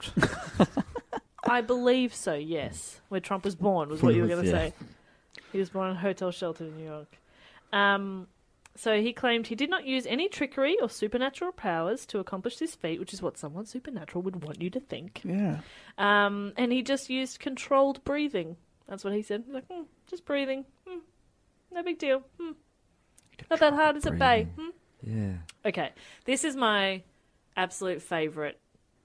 I believe so. Yes, where Trump was born was what you were going to
Yeah.
say. He was born in Hotel Shelton in New York. Um, so he claimed he did not use any trickery or supernatural powers to accomplish this feat, which is what someone supernatural would want you to think.
Yeah.
Um, and he just used controlled breathing. That's what he said. He's like, hmm, just breathing. Hmm, no big deal. Hmm. Not that hard, is it, Bay? Hmm?
Yeah.
Okay, this is my absolute favourite,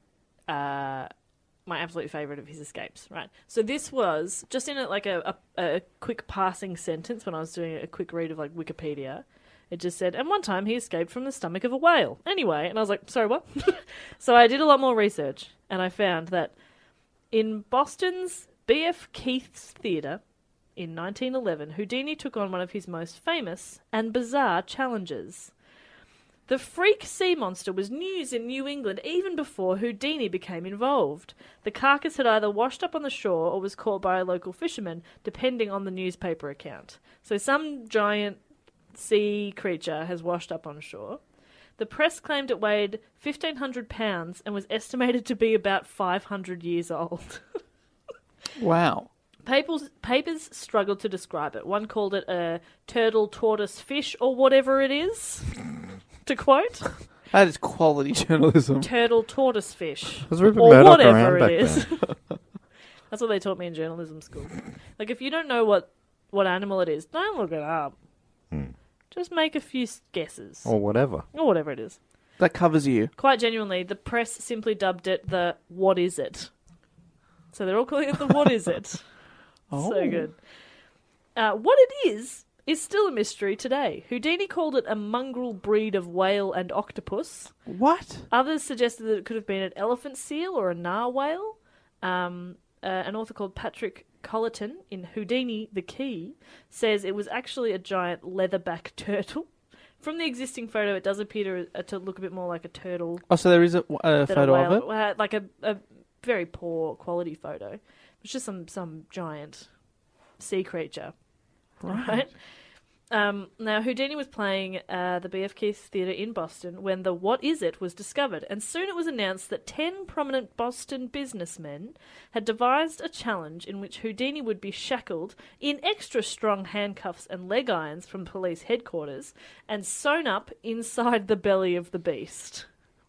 uh, my absolute favourite of his escapes, right? So this was, just in a, like a, a, a quick passing sentence when I was doing a quick read of like Wikipedia, it just said, and one time he escaped from the stomach of a whale. Anyway, and I was like, sorry, what? So I did a lot more research, and I found that in Boston's B F Keith's Theatre in nineteen eleven, Houdini took on one of his most famous and bizarre challenges. The freak sea monster was news in New England even before Houdini became involved. The carcass had either washed up on the shore or was caught by a local fisherman, depending on the newspaper account. So some giant sea creature has washed up on shore. The press claimed it weighed fifteen hundred pounds and was estimated to be about five hundred years old.
Wow.
Papers, papers struggled to describe it. One called it a turtle, tortoise, fish, or whatever it is, to quote.
That is quality journalism.
Turtle, tortoise, fish.
Was Rupert
or
Murdoch
whatever
around
it
back
is.
then?
That's what they taught me in journalism school. Like, if you don't know what, what animal it is, don't look it up.
Hmm.
Just make a few s- guesses.
Or whatever.
Or whatever it is.
That covers you.
Quite genuinely, the press simply dubbed it the what is it. So they're all calling it the what is it.
Oh.
So good. Uh, what it is is still a mystery today. Houdini called it a mongrel breed of whale and octopus.
What?
Others suggested that it could have been an elephant seal or a narwhal. Um, uh, an author called Patrick Colleton in Houdini the Key says it was actually a giant leatherback turtle. From the existing photo, it does appear to, uh, to look a bit more like a turtle
Oh, so there is a, a
than
photo
a whale.
of it?
Uh, like a, a very poor quality photo. It's just some, some giant sea creature. Right? Um, now, Houdini was playing uh, the B F Keith Theatre in Boston when the What Is It was discovered, and soon it was announced that ten prominent Boston businessmen had devised a challenge in which Houdini would be shackled in extra strong handcuffs and leg irons from police headquarters and sewn up inside the belly of the beast.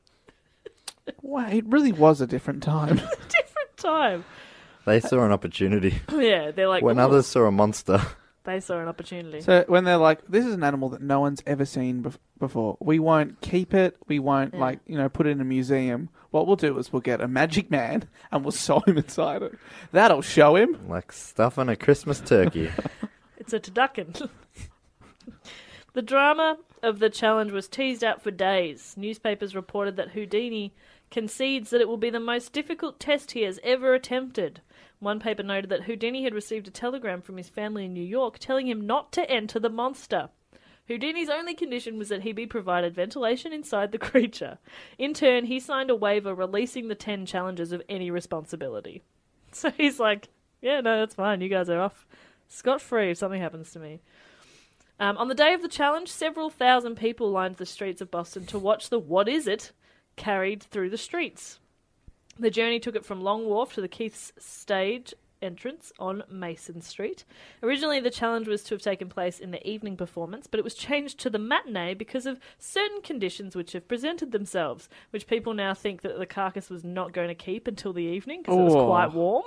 Wow, it really was a different time.
Different time.
They saw an opportunity.
Yeah, they're like,
When
"Ooh."
others saw a monster,
They saw an opportunity.
So when they're like, this is an animal that no one's ever seen bef- before. We won't keep it. We won't,
Yeah.
like, you know, put it in a museum. What we'll do is we'll get a magic man and we'll sew him inside it. That'll show him.
Like stuffing a Christmas turkey.
It's a turducken. The drama of the challenge was teased out for days. Newspapers reported that Houdini concedes that it will be the most difficult test he has ever attempted. One paper noted that Houdini had received a telegram from his family in New York telling him not to enter the monster. Houdini's only condition was that he be provided ventilation inside the creature. In turn, he signed a waiver releasing the ten challengers of any responsibility. So he's like, yeah, no, that's fine. You guys are off scot-free if something happens to me. Um, on the day of the challenge, several thousand people lined the streets of Boston to watch the What Is It carried through the streets. The journey took it from Long Wharf to the Keith's stage entrance on Mason Street. Originally, the challenge was to have taken place in the evening performance, but it was changed to the matinee because of certain conditions which have presented themselves, which people now think that the carcass was not going to keep until the evening because it was
Oh.
quite warm.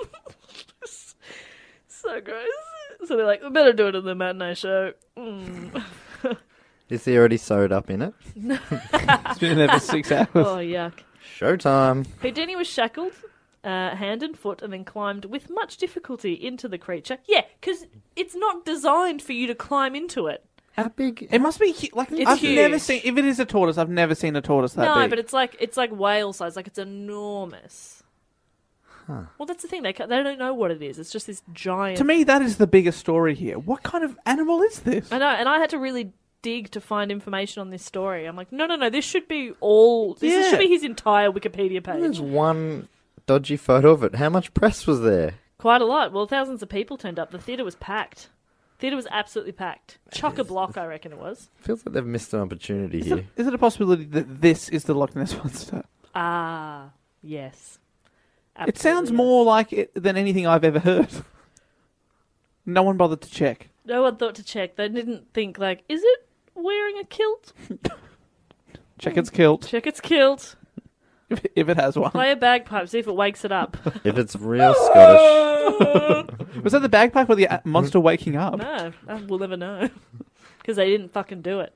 So gross. So they're like, we better do it in the matinee show. Mm.
Is he already sewed up in it?
It's been there for six hours.
Oh, yuck.
Showtime.
Houdini was shackled, uh, hand and foot, and then climbed with much difficulty into the creature. Yeah, because it's not designed for you to climb into it.
How big?
It must be hu- like
It's
I've
huge.
never seen. If it is a tortoise, I've never seen a tortoise that
no,
big.
but it's like it's like whale size. Like it's enormous.
Huh.
Well, that's the thing. They ca- they don't know what it is. It's just this giant.
To me, that is the biggest story here. What kind of animal is this?
I know, and I had to really dig to find information on this story. I'm like, no, no, no. This should be all. This
Yeah.
should be his entire Wikipedia
There's
page.
one dodgy photo of it. How much press was there?
Quite a lot. Well, thousands of people turned up. The theatre was packed. Theatre was absolutely packed. Chock a block, I reckon it was.
Feels like they've missed an opportunity
Is
here.
it, is it a possibility that this is the Loch Ness Monster?
Ah, yes.
It sounds
Absolutely,
more like it than anything I've ever heard. No one bothered to check.
No one thought to check. They didn't think, like, is it wearing a kilt?
Check its kilt,
Check its kilt.
if, if it has one.
Play a bagpipe, see if it wakes it up.
If it's real Scottish,
Was that the bagpipe or the uh, monster waking up?
No, uh, we'll never know. Because they didn't fucking do it.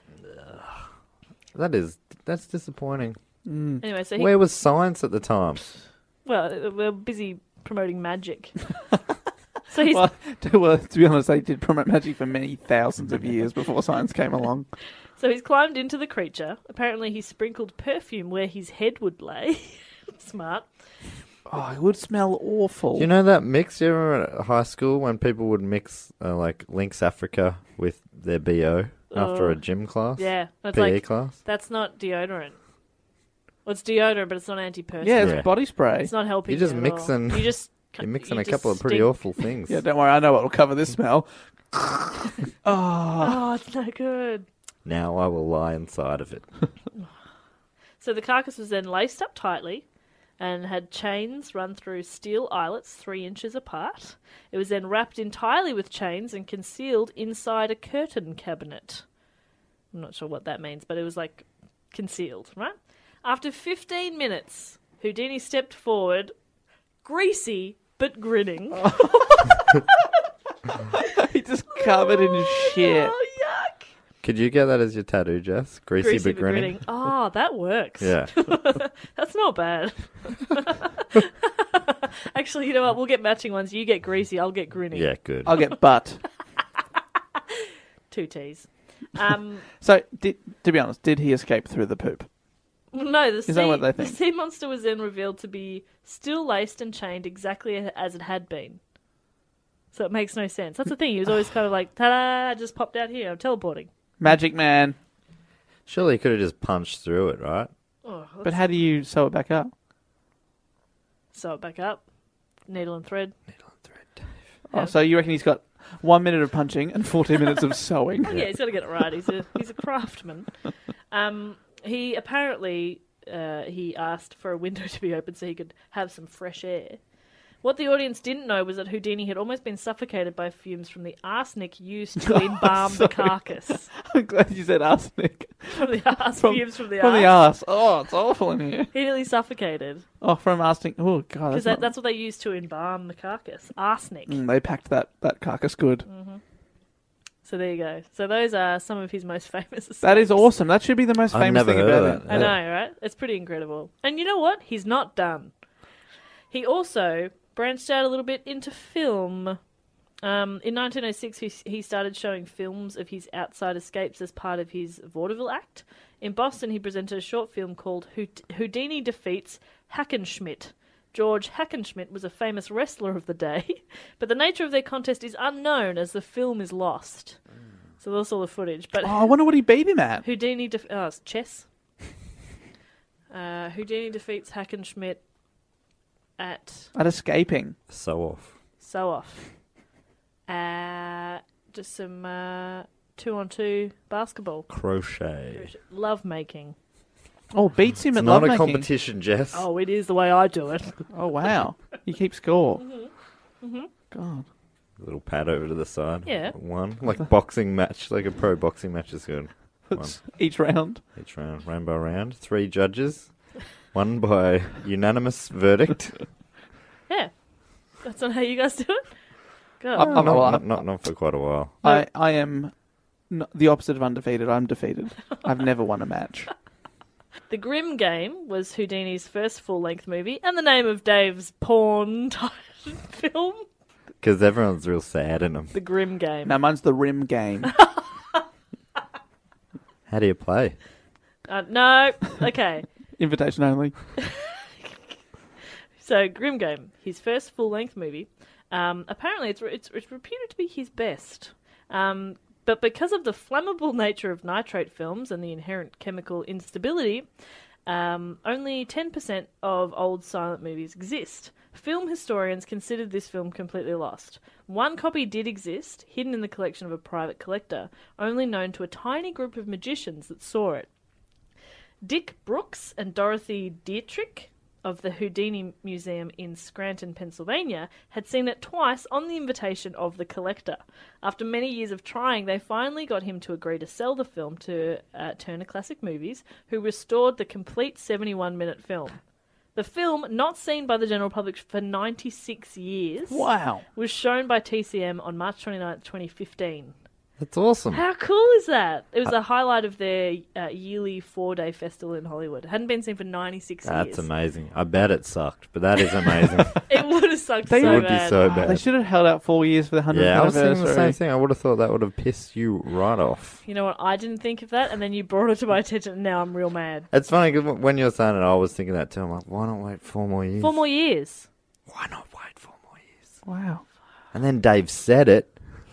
that is that's disappointing.
Anyway, so he...
Where was science at the time?
Well, we're busy promoting magic. So he's...
Well, to, well, to be honest, they did promote magic for many thousands of years before science came along.
So he's climbed into the creature. Apparently he sprinkled perfume where his head would lay. Smart.
Oh, it would smell awful.
You know that mix you remember at high school when people would mix uh, like Lynx Africa with their B O after
Oh.
a gym class?
Yeah. That's
P E
like,
class?
that's not deodorant. Well, it's deodorant, but it's not antiperspirant.
yeah, it's
Yeah.
body spray.
It's not helping.
You're just
you at all.
mixing-
You just.
You're mixing
you
a couple of
just
pretty
stink.
awful things.
Yeah, don't worry, I know what will cover this smell. oh,
Oh, it's no good.
Now I will lie inside of it.
So the carcass was then laced up tightly and had chains run through steel eyelets three inches apart. It was then wrapped entirely with chains and concealed inside a curtain cabinet. I'm not sure what that means, but it was like concealed, right? After fifteen minutes, Houdini stepped forward, greasy but grinning.
he just covered in shit.
Oh, yuck!
Could you get that as your tattoo, Jess? Greasy,
Greasy
but grinning.
Oh, that works.
Yeah.
That's not bad. Actually, you know what? We'll get matching ones. You get greasy, I'll get grinning.
Yeah, good.
I'll get butt.
Two T's. Um,
So, did, to be honest, did he escape through the poop?
no, the sea,
that what they
the
think?
sea monster was then revealed to be still laced and chained exactly as it had been. So it makes no sense. That's the thing. He was always kind of like, ta-da, I just popped out here. I'm teleporting.
Magic man.
Surely he could have just punched through it, right?
Oh,
But how do you sew it back up?
sew it back up. Needle and thread.
Oh, so you reckon he's got one minute of punching and fourteen minutes of sewing?
Oh, yeah, he's got to get it right. He's a he's a craftsman. Um, he apparently uh, he asked for a window to be open so he could have some fresh air. What the audience didn't know was that Houdini had almost been suffocated by fumes from the arsenic used to embalm the carcass.
I'm glad you said arsenic.
From the arse,
From-
fumes from the
From the
arse.
arse. Oh, it's awful in here.
He nearly suffocated
Oh, from arsenic. Oh, God.
because
That's
that,
not...
that's what they used to embalm the carcass. Arsenic.
Mm, they packed that, that carcass good.
So there you go. So those are some of his most famous escapes.
That is awesome. That should be the most
I've
famous
never
thing
heard
about
of
him.
that.
I know, right? It's pretty incredible. And you know what? He's not done. He also branched out a little bit into film. Um, in nineteen oh six, he, he started showing films of his outside escapes as part of his vaudeville act. In Boston, he presented a short film called Houd- Houdini Defeats Hackenschmidt. George Hackenschmidt was a famous wrestler of the day, but the nature of their contest is unknown as the film is lost. So that's all the footage. But
Oh, I wonder what he beat him at.
Houdini def- oh, it's chess. uh, Houdini defeats Hackenschmidt at
At escaping.
So off.
So Off. Uh, just some uh, two-on-two basketball.
Crochet.
Love making.
Oh, beats him
It's
at
not a
lovemaking.
competition, Jess.
Oh, it is the way I do it.
Oh, wow. You keep score.
Mm-hmm.
God.
A little pad over to the side.
Yeah.
One. Like a boxing match, like a pro boxing match is good. One.
That's each round.
Each round. Rainbow round. Three judges. One by unanimous verdict.
Yeah. That's not how you guys do it? God.
I'm, I'm
not,
not,
not, not, not for quite a while.
I, I am n- the opposite of undefeated. I'm defeated. I've never won a match.
The Grimm Game was Houdini's first full-length movie and the name of Dave's porn-type film.
Because everyone's real sad in them.
The Grimm Game.
Now, mine's the rim game.
How do you play?
Uh, no. Okay.
Invitation only.
So, Grimm Game, his first full-length movie. Um, apparently, it's, it's it's reputed to be his best. Um, but because of the flammable nature of nitrate films and the inherent chemical instability, um, only ten percent of old silent movies exist. Film historians considered this film completely lost. One copy did exist, hidden in the collection of a private collector, only known to a tiny group of magicians that saw it. Dick Brooks and Dorothy Dietrich of the Houdini Museum in Scranton, Pennsylvania, had seen it twice on the invitation of the collector. After many years of trying, they finally got him to agree to sell the film to uh, Turner Classic Movies, who restored the complete seventy-one minute film. The film, not seen by the general public for ninety-six years,
Wow.
was shown by T C M on March twenty-ninth, twenty fifteen.
That's awesome.
How cool is that? It was a highlight of their uh, yearly four-day festival in Hollywood. It hadn't been seen for ninety-six
That's
years.
amazing. I bet it sucked, but that is amazing.
It would have sucked
They
so
would be
bad.
so
They
bad.
should have held out four years for the hundredth
Yeah, I was
anniversary.
thinking the same thing. I would have thought that would have pissed you right off.
You know what? I didn't think of that, and then you brought it to my attention, and now I'm real mad.
It's funny because when you were saying it, I was thinking that too. I'm like, why not wait four more years?
Four more years.
Why not wait four more years?
Wow.
And then Dave said it.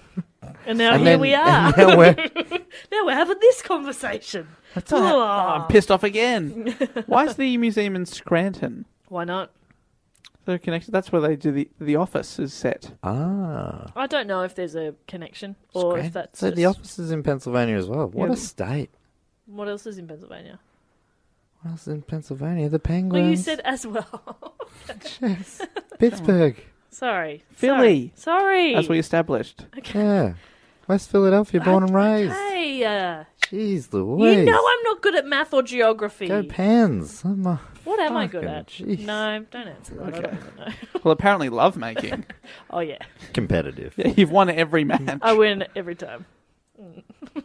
And now
And
here
then-
we are.
and now we're-
Now we're having this conversation.
That's all-
Oh.
oh, I'm pissed off again. Why is the museum in Scranton?
Why not?
They're connected. That's where they do the the office is set.
Ah.
I don't know if there's a connection, or if that's
So
just...
the office is in Pennsylvania as well. What
Yeah.
a state.
What else is in Pennsylvania?
What else is in Pennsylvania? The
Well, you
Penguins.
said as well.
Yes. Pittsburgh.
Sorry.
Philly.
Sorry. Sorry.
As we established.
Yeah. West Philadelphia, born and raised.
Hey, uh,
Jeez Louise.
you know I'm not good at math or geography.
Go Pens. I'm a
What am I good
fucking
at?
jeez.
No, don't answer that. I don't even know.
Well, apparently lovemaking.
Oh, yeah.
competitive.
Yeah, you've won every match.
I win every time. Mm.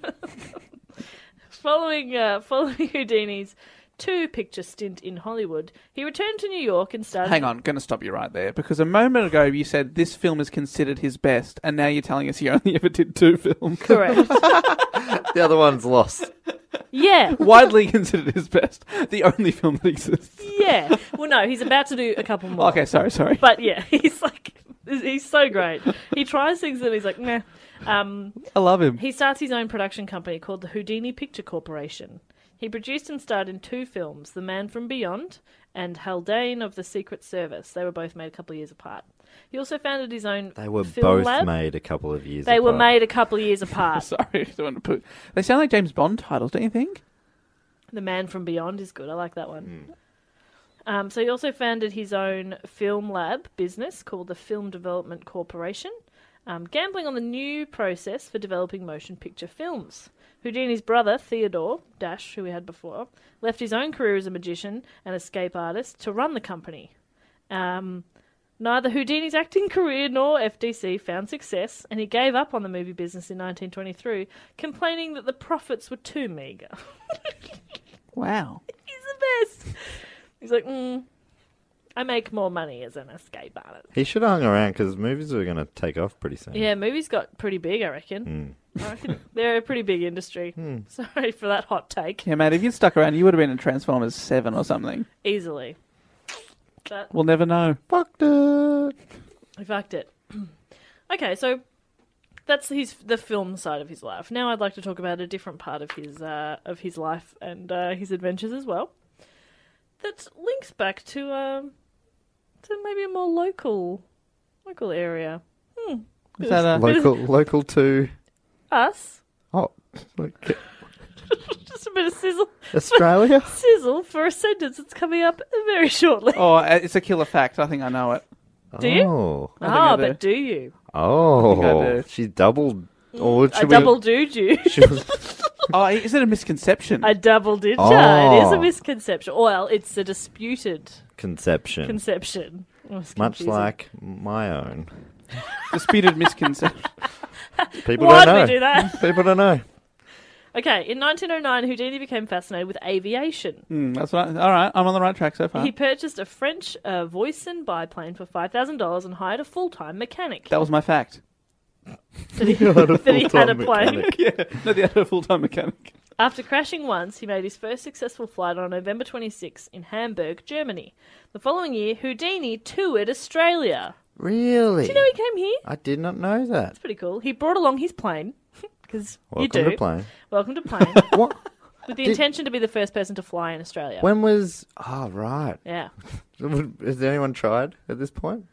following, uh, following Houdini's two-picture stint in Hollywood, he returned to New York and started...
Hang on, going to stop you right there because a moment ago you said this film is considered his best, and now you're telling us he only ever did two films.
Correct.
The other one's lost.
Yeah.
Widely considered his best, the only film that exists.
Yeah. Well, no, he's about to do a couple more.
Okay, sorry, sorry.
But yeah, he's like, he's so great. He tries things and he's like, nah. Um,
I love him.
he starts his own production company called the Houdini Picture Corporation. He produced and starred in two films, The Man from Beyond and Haldane of the Secret Service. They were both made a couple of years apart. He also founded his own
They were
film
both
lab.
made a couple of years
They were
apart.
made a couple of years apart.
Sorry, I don't want to put. They sound like James Bond titles, don't you think?
The Man from Beyond is good. I like that one. Um, so he also founded his own film lab business called the Film Development Corporation, um, gambling on the new process for developing motion picture films. Houdini's brother, Theodore Dash, who we had before, left his own career as a magician and escape artist to run the company. Um, Neither Houdini's acting career nor F D C found success, and he gave up on the movie business in nineteen twenty-three, complaining that the profits were too meagre.
Wow.
He's the best. He's like, mm, I make more money as an escape artist.
He should have hung around because movies were going to take off pretty soon.
Yeah, movies got pretty big, I reckon. Mm. I reckon they're a pretty big industry. Mm. Sorry for that hot take.
Yeah, mate, if you'd stuck around, you would have been in Transformers seven or something.
Easily. But
we'll never know.
Fucked it.
I fucked it. Okay, so that's his the film side of his life. Now I'd like to talk about a different part of his uh, of his life and uh, his adventures as well. That links back to um to maybe a more local local area. Hmm.
Is that a
local local to
us?
Oh, okay.
Just a bit of sizzle.
Australia?
Sizzle for a sentence that's coming up very shortly.
Oh, it's a killer fact. I think I know it.
Do you?
Oh,
oh but do you?
Oh,
I think I do.
She doubled. Or
I double dooed you.
Oh, is it a misconception?
I double did
Oh.
ya. It is a misconception. Well, it's a disputed
Conception.
conception. Oh, it's
Much
confusing.
like my own.
Disputed misconception.
People
Why'd
don't know.
we do that?
People don't know.
Okay, in nineteen oh nine, Houdini became fascinated with aviation.
Mm, that's right. All right, I'm on the right track so far.
He purchased a French uh, Voisin biplane for five thousand dollars and hired a full-time mechanic.
That was my fact.
That he, that he had a plane.
Yeah, no, they had a full-time mechanic.
After crashing once, he made his first successful flight on November twenty-sixth in Hamburg, Germany. The following year, Houdini toured Australia.
Really?
Do you know he came here?
I did not know that.
That's pretty cool. He brought along his plane, because you
Welcome
do.
to plane.
Welcome to plane.
What?
With the
Did-
intention to be the first person to fly in Australia.
When was? Oh, right.
Yeah.
Has anyone tried at this point?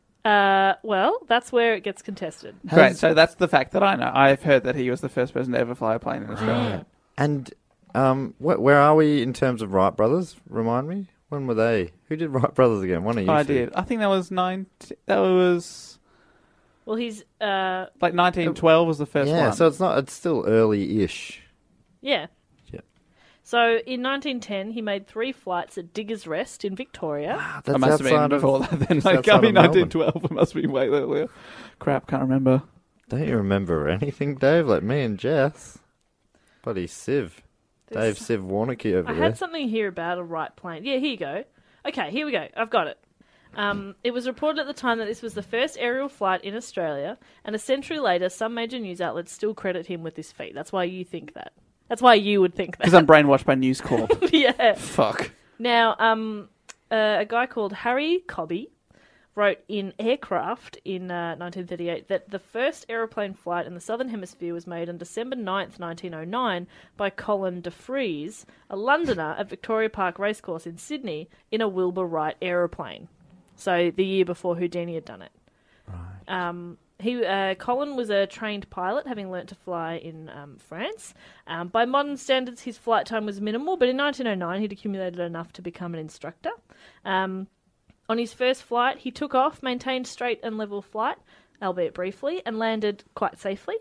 Uh, well, that's where it gets contested.
Great, so that's the fact that I know. I've heard that he was the first person to ever fly a plane in Australia.
And um, wh- where are we in terms of Wright brothers? Remind me. When were they? Who did Wright brothers again? One of you.
I
two.
did. I think that was nine. That was
Well, he's, uh,
like nineteen twelve was the first
Yeah,
one.
so it's not. It's still early-ish.
yeah.
Yeah.
So in nineteen ten, he made three flights at Diggers Rest in Victoria.
That's
I must have been
outside of-
before that then.
just
Like, I
outside
mean,
of Melbourne.
nineteen twelve. It must be way earlier. Crap, can't remember.
Don't you remember anything, Dave? Like me and Jess. Bloody Civ.
There's-
Dave Civ Warnocky over
I
there.
had something here about a Wright plane. Yeah, here you go. Okay, here we go. I've got it. Um, it was reported at the time that this was the first aerial flight in Australia, and a century later, some major news outlets still credit him with this feat. That's why you think that. That's why you would think that.
Because I'm brainwashed by News Corp.
yeah.
Fuck.
Now, um, uh, a guy called Harry Cobby wrote in Aircraft in uh, nineteen thirty-eight that the first aeroplane flight in the Southern Hemisphere was made on December ninth, nineteen oh nine by Colin de Vries, a Londoner at Victoria Park Racecourse in Sydney, in a Wilbur Wright aeroplane. So the year before Houdini had done it. Right. Um, he, uh, Colin was a trained pilot, having learnt to fly in um, France. Um, by modern standards, his flight time was minimal, but in nineteen oh nine he'd accumulated enough to become an instructor. Um, on his first flight, he took off, maintained straight and level flight, albeit briefly, and landed quite safely.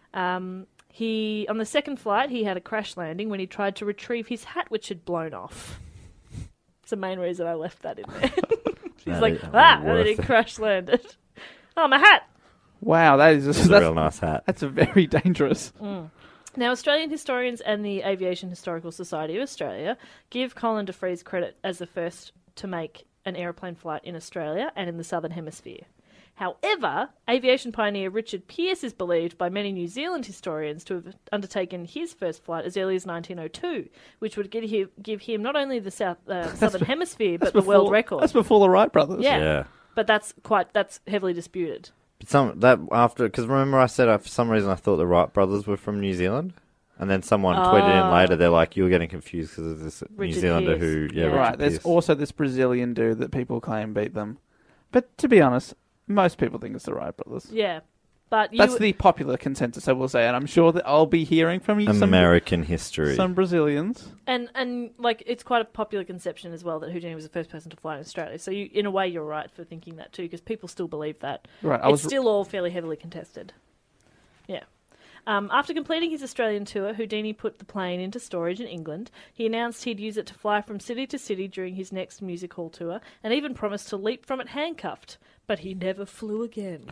Um, he on the second flight, he had a crash landing when he tried to retrieve his hat, which had blown off. It's the main reason I left that in there. He's
That
like,
is
ah, and then
worth
he
it.
crash landed. Oh, my hat!
Wow, that is
It's a
that's,
real nice hat.
that's a very dangerous.
Now, Australian historians and the Aviation Historical Society of Australia give Colin de Vries credit as the first to make an aeroplane flight in Australia and in the Southern Hemisphere. However, aviation pioneer Richard Pearce is believed by many New Zealand historians to have undertaken his first flight as early as nineteen oh two, which would give him, give him not only the South uh, Southern
be-
Hemisphere, but
That's
the
before-
world record.
That's before the Wright brothers.
yeah.
Yeah.
But that's quite that's heavily disputed.
But some that after because remember I said I, for some reason I thought the Wright brothers were from New Zealand, and then someone tweeted in
Oh.
later they're like you were getting confused because of this New
Richard
Zealander
Pearce.
who yeah,
Yeah.
Richard
Right, there's
Pearce.
also this Brazilian dude that people claim beat them. But to be honest, most people think it's the Wright brothers.
Yeah, but you,
That's the popular consensus, I will say, and I'm sure that I'll be hearing from you some,
American history.
some Brazilians.
and and like it's quite a popular conception as well that Houdini was the first person to fly in Australia. So you, in a way, you're right for thinking that too, because people still believe that.
Right, I
it's
was
still all fairly heavily contested. Yeah. Um, after completing his Australian tour, Houdini put the plane into storage in England. He announced he'd use it to fly from city to city during his next music hall tour, and even promised to leap from it handcuffed. But he never flew again.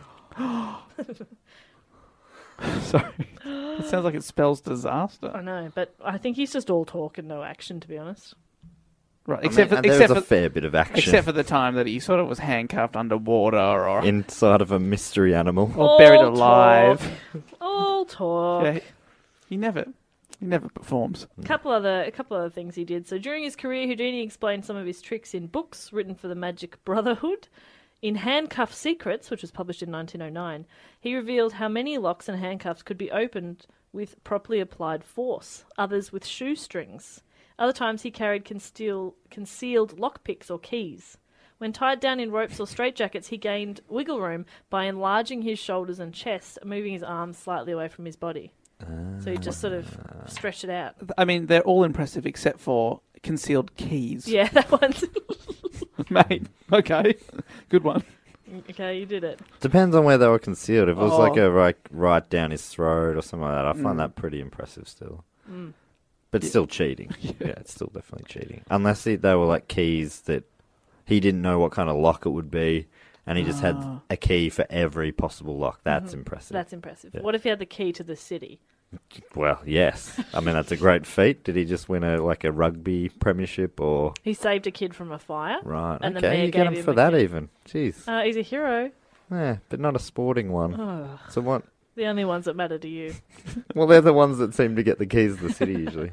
Sorry. It sounds like it spells disaster.
I know, but I think he's just all talk and no action, to be honest.
Right,
I
except
mean,
for
there
except
was a
for,
fair bit of action.
except for the time that he sort of was handcuffed underwater or
Inside of a mystery animal.
or
All
buried
talk.
alive.
All talk.
Yeah, he, he never he never performs.
A couple other a couple other things he did. So during his career, Houdini explained some of his tricks in books written for the Magic Brotherhood. In Handcuff Secrets, which was published in nineteen oh nine, he revealed how many locks and handcuffs could be opened with properly applied force, others with shoestrings. Other times he carried conceal, concealed lockpicks or keys. When tied down in ropes or straitjackets, he gained wiggle room by enlarging his shoulders and chest, moving his arms slightly away from his body. So he just sort of stretched it out.
I mean, they're all impressive except for concealed keys.
Yeah, that one's...
Mate, okay. Good one.
Okay, you did it.
Depends on where they were concealed. If it was
Oh.
like a right, right down his throat or something like that, I find
Mm.
that pretty impressive still.
Mm.
But
Yeah.
still cheating. Yeah. It's still definitely cheating. Unless he, they were like keys that he didn't know what kind of lock it would be, and he just
Ah.
had a key for every possible lock. That's
Mhm.
impressive.
That's impressive.
Yeah.
What if he had the key to the city?
Well, yes. I mean, that's a great feat. Did he just win a like a rugby premiership or...
He saved a kid from a fire.
Right,
And the mayor
okay. You get
gave
him
him
for
a
that
key.
even. Jeez.
Uh, he's a hero.
Yeah, but not a sporting one.
Ugh.
So what...
The only ones that matter to you.
Well, they're the ones that seem to get the keys to the city usually.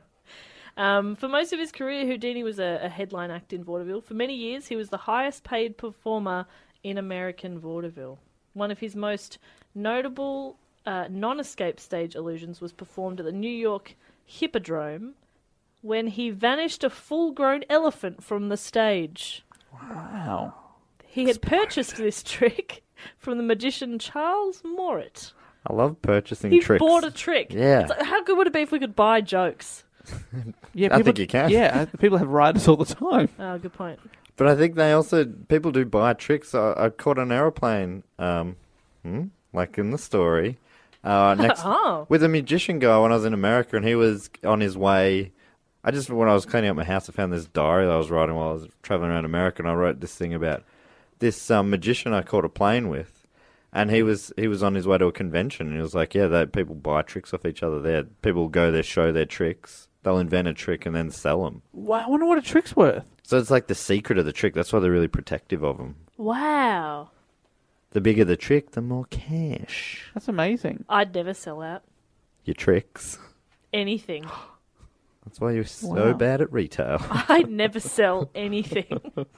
Um, for most of his career, Houdini was a, a headline act in vaudeville. For many years, he was the highest paid performer in American vaudeville. One of his most notable uh, non-escape stage illusions was performed at the New York Hippodrome when he vanished a full-grown elephant from the stage.
Wow.
He had purchased this trick from the magician Charles Morit.
I love purchasing
He
tricks.
bought a trick.
Yeah.
It's like, how good would it be if we could buy jokes?
Yeah,
I
people,
think you can.
Yeah, people have riders all the time.
Oh, good point.
But I think they also, people do buy tricks. I, I caught an aeroplane, um, hmm, like in the story, uh, next
Oh.
with a magician guy when I was in America, and he was on his way. I just, when I was cleaning up my house, I found this diary that I was writing while I was traveling around America, and I wrote this thing about this um, magician I caught a plane with, and he was he was on his way to a convention, and he was like, yeah, they, people buy tricks off each other there. People go there, show their tricks. They'll invent a trick and then sell them.
Wow, I wonder what a trick's worth.
So it's like the secret of the trick. That's why they're really protective of them.
Wow.
The bigger the trick, the more cash.
That's amazing.
I'd never sell out
Your tricks.
anything.
That's why you're so
Wow.
bad at retail.
I'd never sell anything.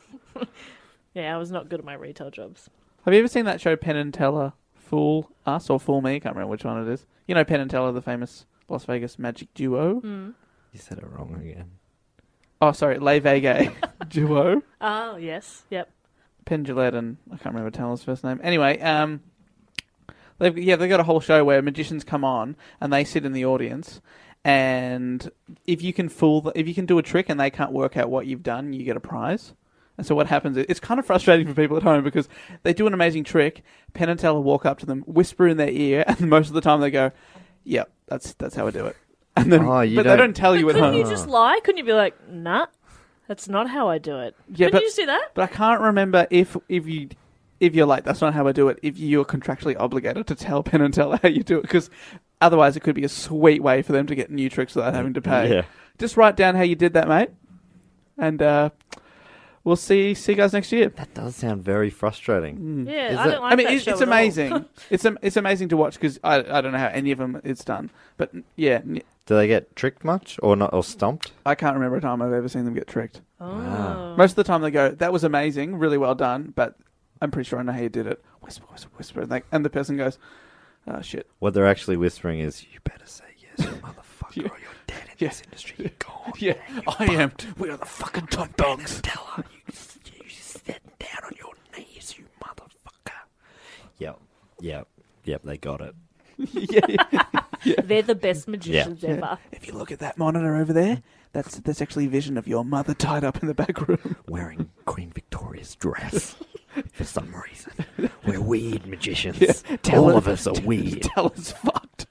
Yeah, I was not good at my retail jobs.
Have you ever seen that show Penn and Teller, Fool Us or Fool Me? I can't remember which one it is. You know Penn and Teller, the famous Las Vegas magic duo?
Mm.
You said it wrong again.
Oh, sorry, Le Vegas duo.
Oh, yes. Yep.
Penn Jillette and I can't remember Teller's first name. Anyway, um, they've yeah they've got a whole show where magicians come on and they sit in the audience, and if you can fool the, if you can do a trick and they can't work out what you've done, you get a prize. And so what happens is it's kind of frustrating for people at home because they do an amazing trick. Penn and Teller walk up to them, whisper in their ear, and most of the time they go, "Yep, that's that's how I do it." And then,
Oh, you
but they
don't-
don't tell you at
Couldn't
home.
you just lie? Couldn't you be like, nah, that's not how I do it?
Yeah,
Couldn't
but-
you just do that?
But I can't remember if if you if you're like that's not how I do it. If you're contractually obligated to tell Penn and Teller how you do it, because otherwise it could be a sweet way for them to get new tricks without having to pay.
Yeah.
Just write down how you did that, mate, and uh, we'll see see you guys next year.
That does sound very frustrating.
Yeah,
Is
I
it-
don't like
I mean,
that
it's,
show
it's
at all.
amazing. it's am- it's amazing to watch because I I don't know how any of them it's done, but yeah, n-
Do they get tricked much or not, or stumped?
I can't remember a time I've ever seen them get tricked.
Oh.
Most of the time they go, "That was amazing, really well done," but I'm pretty sure I know how you did it. Whisper, whisper, whisper, and, they, and the person goes, "Oh shit."
What they're actually whispering is, you better say yes, you motherfucker,
Yeah.
or you're dead in
Yeah.
this industry. You're gone.
Yeah, I am. We are the fucking top dogs.
Teller, you, you sit down on your knees, you motherfucker. Yep, yep, yep, they got it.
yeah, yeah.
They're the best magicians
Yeah.
ever.
If you look at that monitor over there, that's that's actually a vision of your mother tied up in the back room.
Wearing Queen Victoria's dress for some reason. We're weird magicians.
Yeah, tell
All
her-
of us are weird.
Tell us fucked.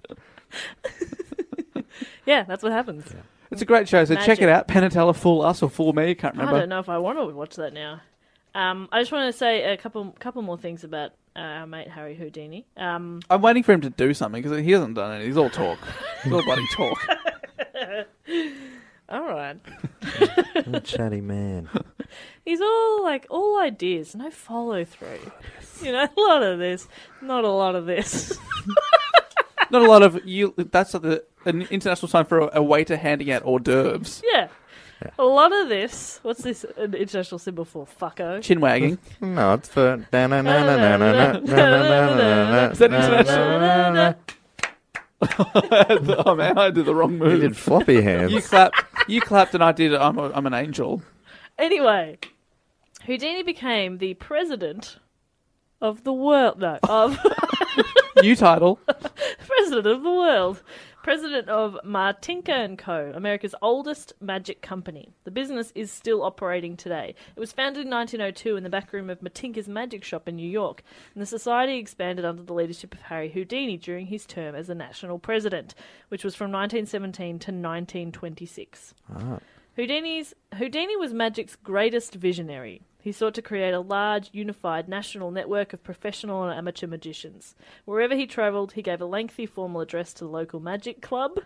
Yeah, that's what happens.
It's a great show, so check
Magic.
it out. Penn and Teller, Fool Us or Fool Me, can't
I
remember.
don't know if I want to watch that now. Um, I just want to say a couple couple more things about uh, our mate Harry Houdini. Um,
I'm waiting for him to do something because he hasn't done anything. He's all talk. He's all bloody talk.
all right.
A chatty man.
He's all like all ideas, no follow through. You know, a lot of this, not a lot of this.
Not a lot of you. That's the an international sign for a, a waiter handing out hors d'oeuvres.
Yeah. Yeah. A lot of this. What's this an international symbol for? Fucko.
Chin wagging.
No, it's for. Is
that international? Oh man, I did the wrong move.
You did floppy hands.
You clapped. You clapped, and I did. I'm. A, I'm an angel.
Anyway, Houdini became the president of the world. No, of
new title.
President of the world. President of Martinka and Co., America's oldest magic company. The business is still operating today. It was founded in nineteen oh two in the back room of Martinka's Magic Shop in New York, and the society expanded under the leadership of Harry Houdini during his term as the national president, which was from nineteen seventeen to nineteen twenty-six.
Ah.
Houdini's, Houdini was magic's greatest visionary. He sought to create a large, unified national network of professional and amateur magicians. Wherever he travelled, he gave a lengthy formal address to the local magic club.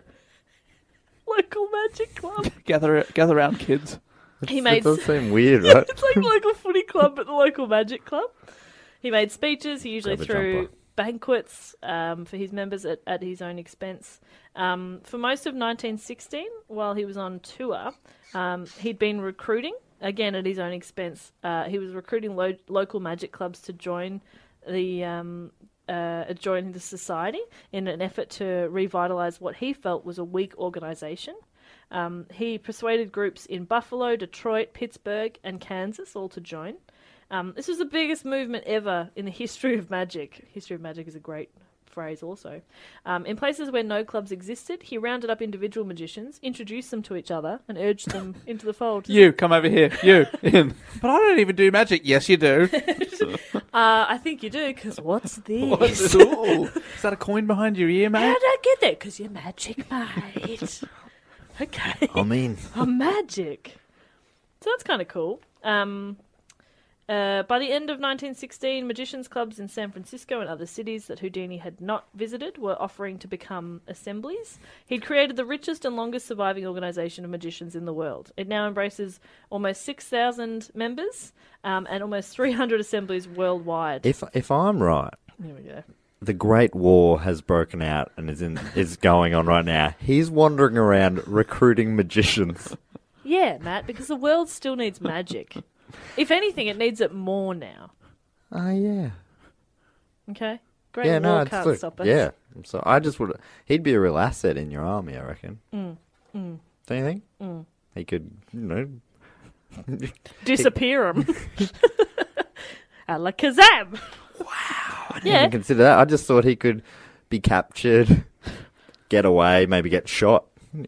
Local magic club.
gather, gather round, kids.
He
It
made
does seem weird, right?
It's like a local footy club, but the local magic club. He made speeches. He usually
Grab a
threw
jumper.
banquets um, for his members at, at his own expense. Um, for most of nineteen sixteen, while he was on tour, um, he'd been recruiting, again at his own expense. Uh, he was recruiting lo- local magic clubs to join the um, uh, join the society in an effort to revitalise what he felt was a weak organisation. Um, he persuaded groups in Buffalo, Detroit, Pittsburgh, and Kansas all to join. Um, this was the biggest movement ever in the history of magic. History of magic is a great phrase also. Um, in places where no clubs existed, he rounded up individual magicians, introduced them to each other, and urged them into the fold.
You, come over here. You, in. But I don't even do magic. Yes, you do.
uh, I think you do, because what's this?
What's, ooh, is that a coin behind your ear, mate?
How did I get there? Because you're magic, mate. Okay.
I mean...
I'm magic. So that's kind of cool. Um... Uh, by the end of nineteen sixteen, magicians' clubs in San Francisco and other cities that Houdini had not visited were offering to become assemblies. He'd created the richest and longest surviving organisation of magicians in the world. It now embraces almost six thousand members um, and almost three hundred assemblies worldwide.
If if I'm right,
Here we go.
the Great War has broken out and is in is going on right now. He's wandering around recruiting magicians.
Yeah, Matt, because the world still needs magic. If anything, it needs it more now.
Oh, uh, yeah.
Okay? Great
yeah,
War
no, it's
can't
look,
stop us.
Yeah. So I just would... He'd be a real asset in your army, I reckon.
Mm. Mm.
Don't you think?
Mm.
He could, you know...
Disappear him. Alakazam!
Wow. I didn't
Yeah.
even consider that. I just thought he could be captured, get away, maybe get shot.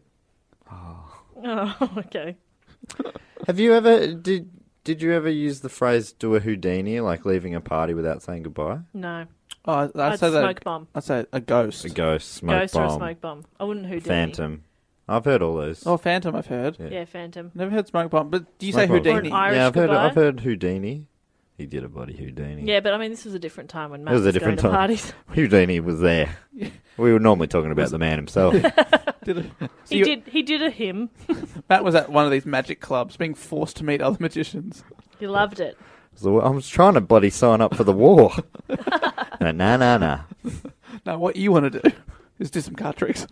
Oh, okay.
Have you ever... Did... Did you ever use the phrase "do a Houdini," like leaving a party without saying goodbye?
No.
Oh, I'd,
I'd
say that.
smoke bomb.
I'd say a ghost.
A ghost, smoke
Ghost
bomb,
or a smoke bomb. I wouldn't Houdini.
phantom. I've heard all those.
Oh, phantom. I've heard.
Yeah.
Yeah, phantom.
Never heard smoke bomb. But do you
Smoke
say
bomb.
Houdini?
Or an Irish
yeah, I've heard.
goodbye.
I've heard Houdini. He did a bloody Houdini.
Yeah, but I mean, this was a different time when
it
Matt
was
was,
a different
going to
time.
parties.
Houdini was there. We were normally talking about the man himself.
Did it- so
He
you-
did. He did a hymn.
Matt was at one of these magic clubs, being forced to meet other magicians.
He loved it.
So I was trying to bloody sign up for the war. no, nah, nah, nah.
Now, what you want to do is do some card tricks.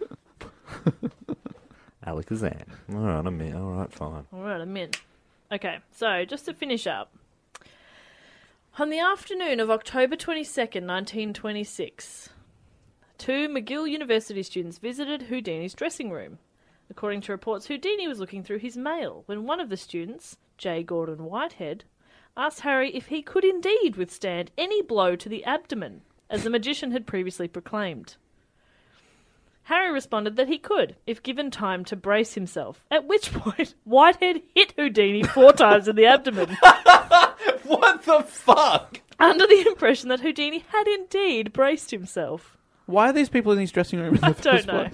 Alakazam. All right, I'm in. All right, fine.
All right, I'm in. Okay, so just to finish up. On the afternoon of October twenty-second, nineteen twenty-six, two McGill University students visited Houdini's dressing room. According to reports, Houdini was looking through his mail when one of the students, J. Gordon Whitehead, asked Harry if he could indeed withstand any blow to the abdomen, as the magician had previously proclaimed. Harry responded that he could, if given time to brace himself, at which point Whitehead hit Houdini four times in the abdomen.
What the fuck?
Under the impression that Houdini had indeed braced himself.
Why are these people in his dressing room in the
I don't
first
know.
place?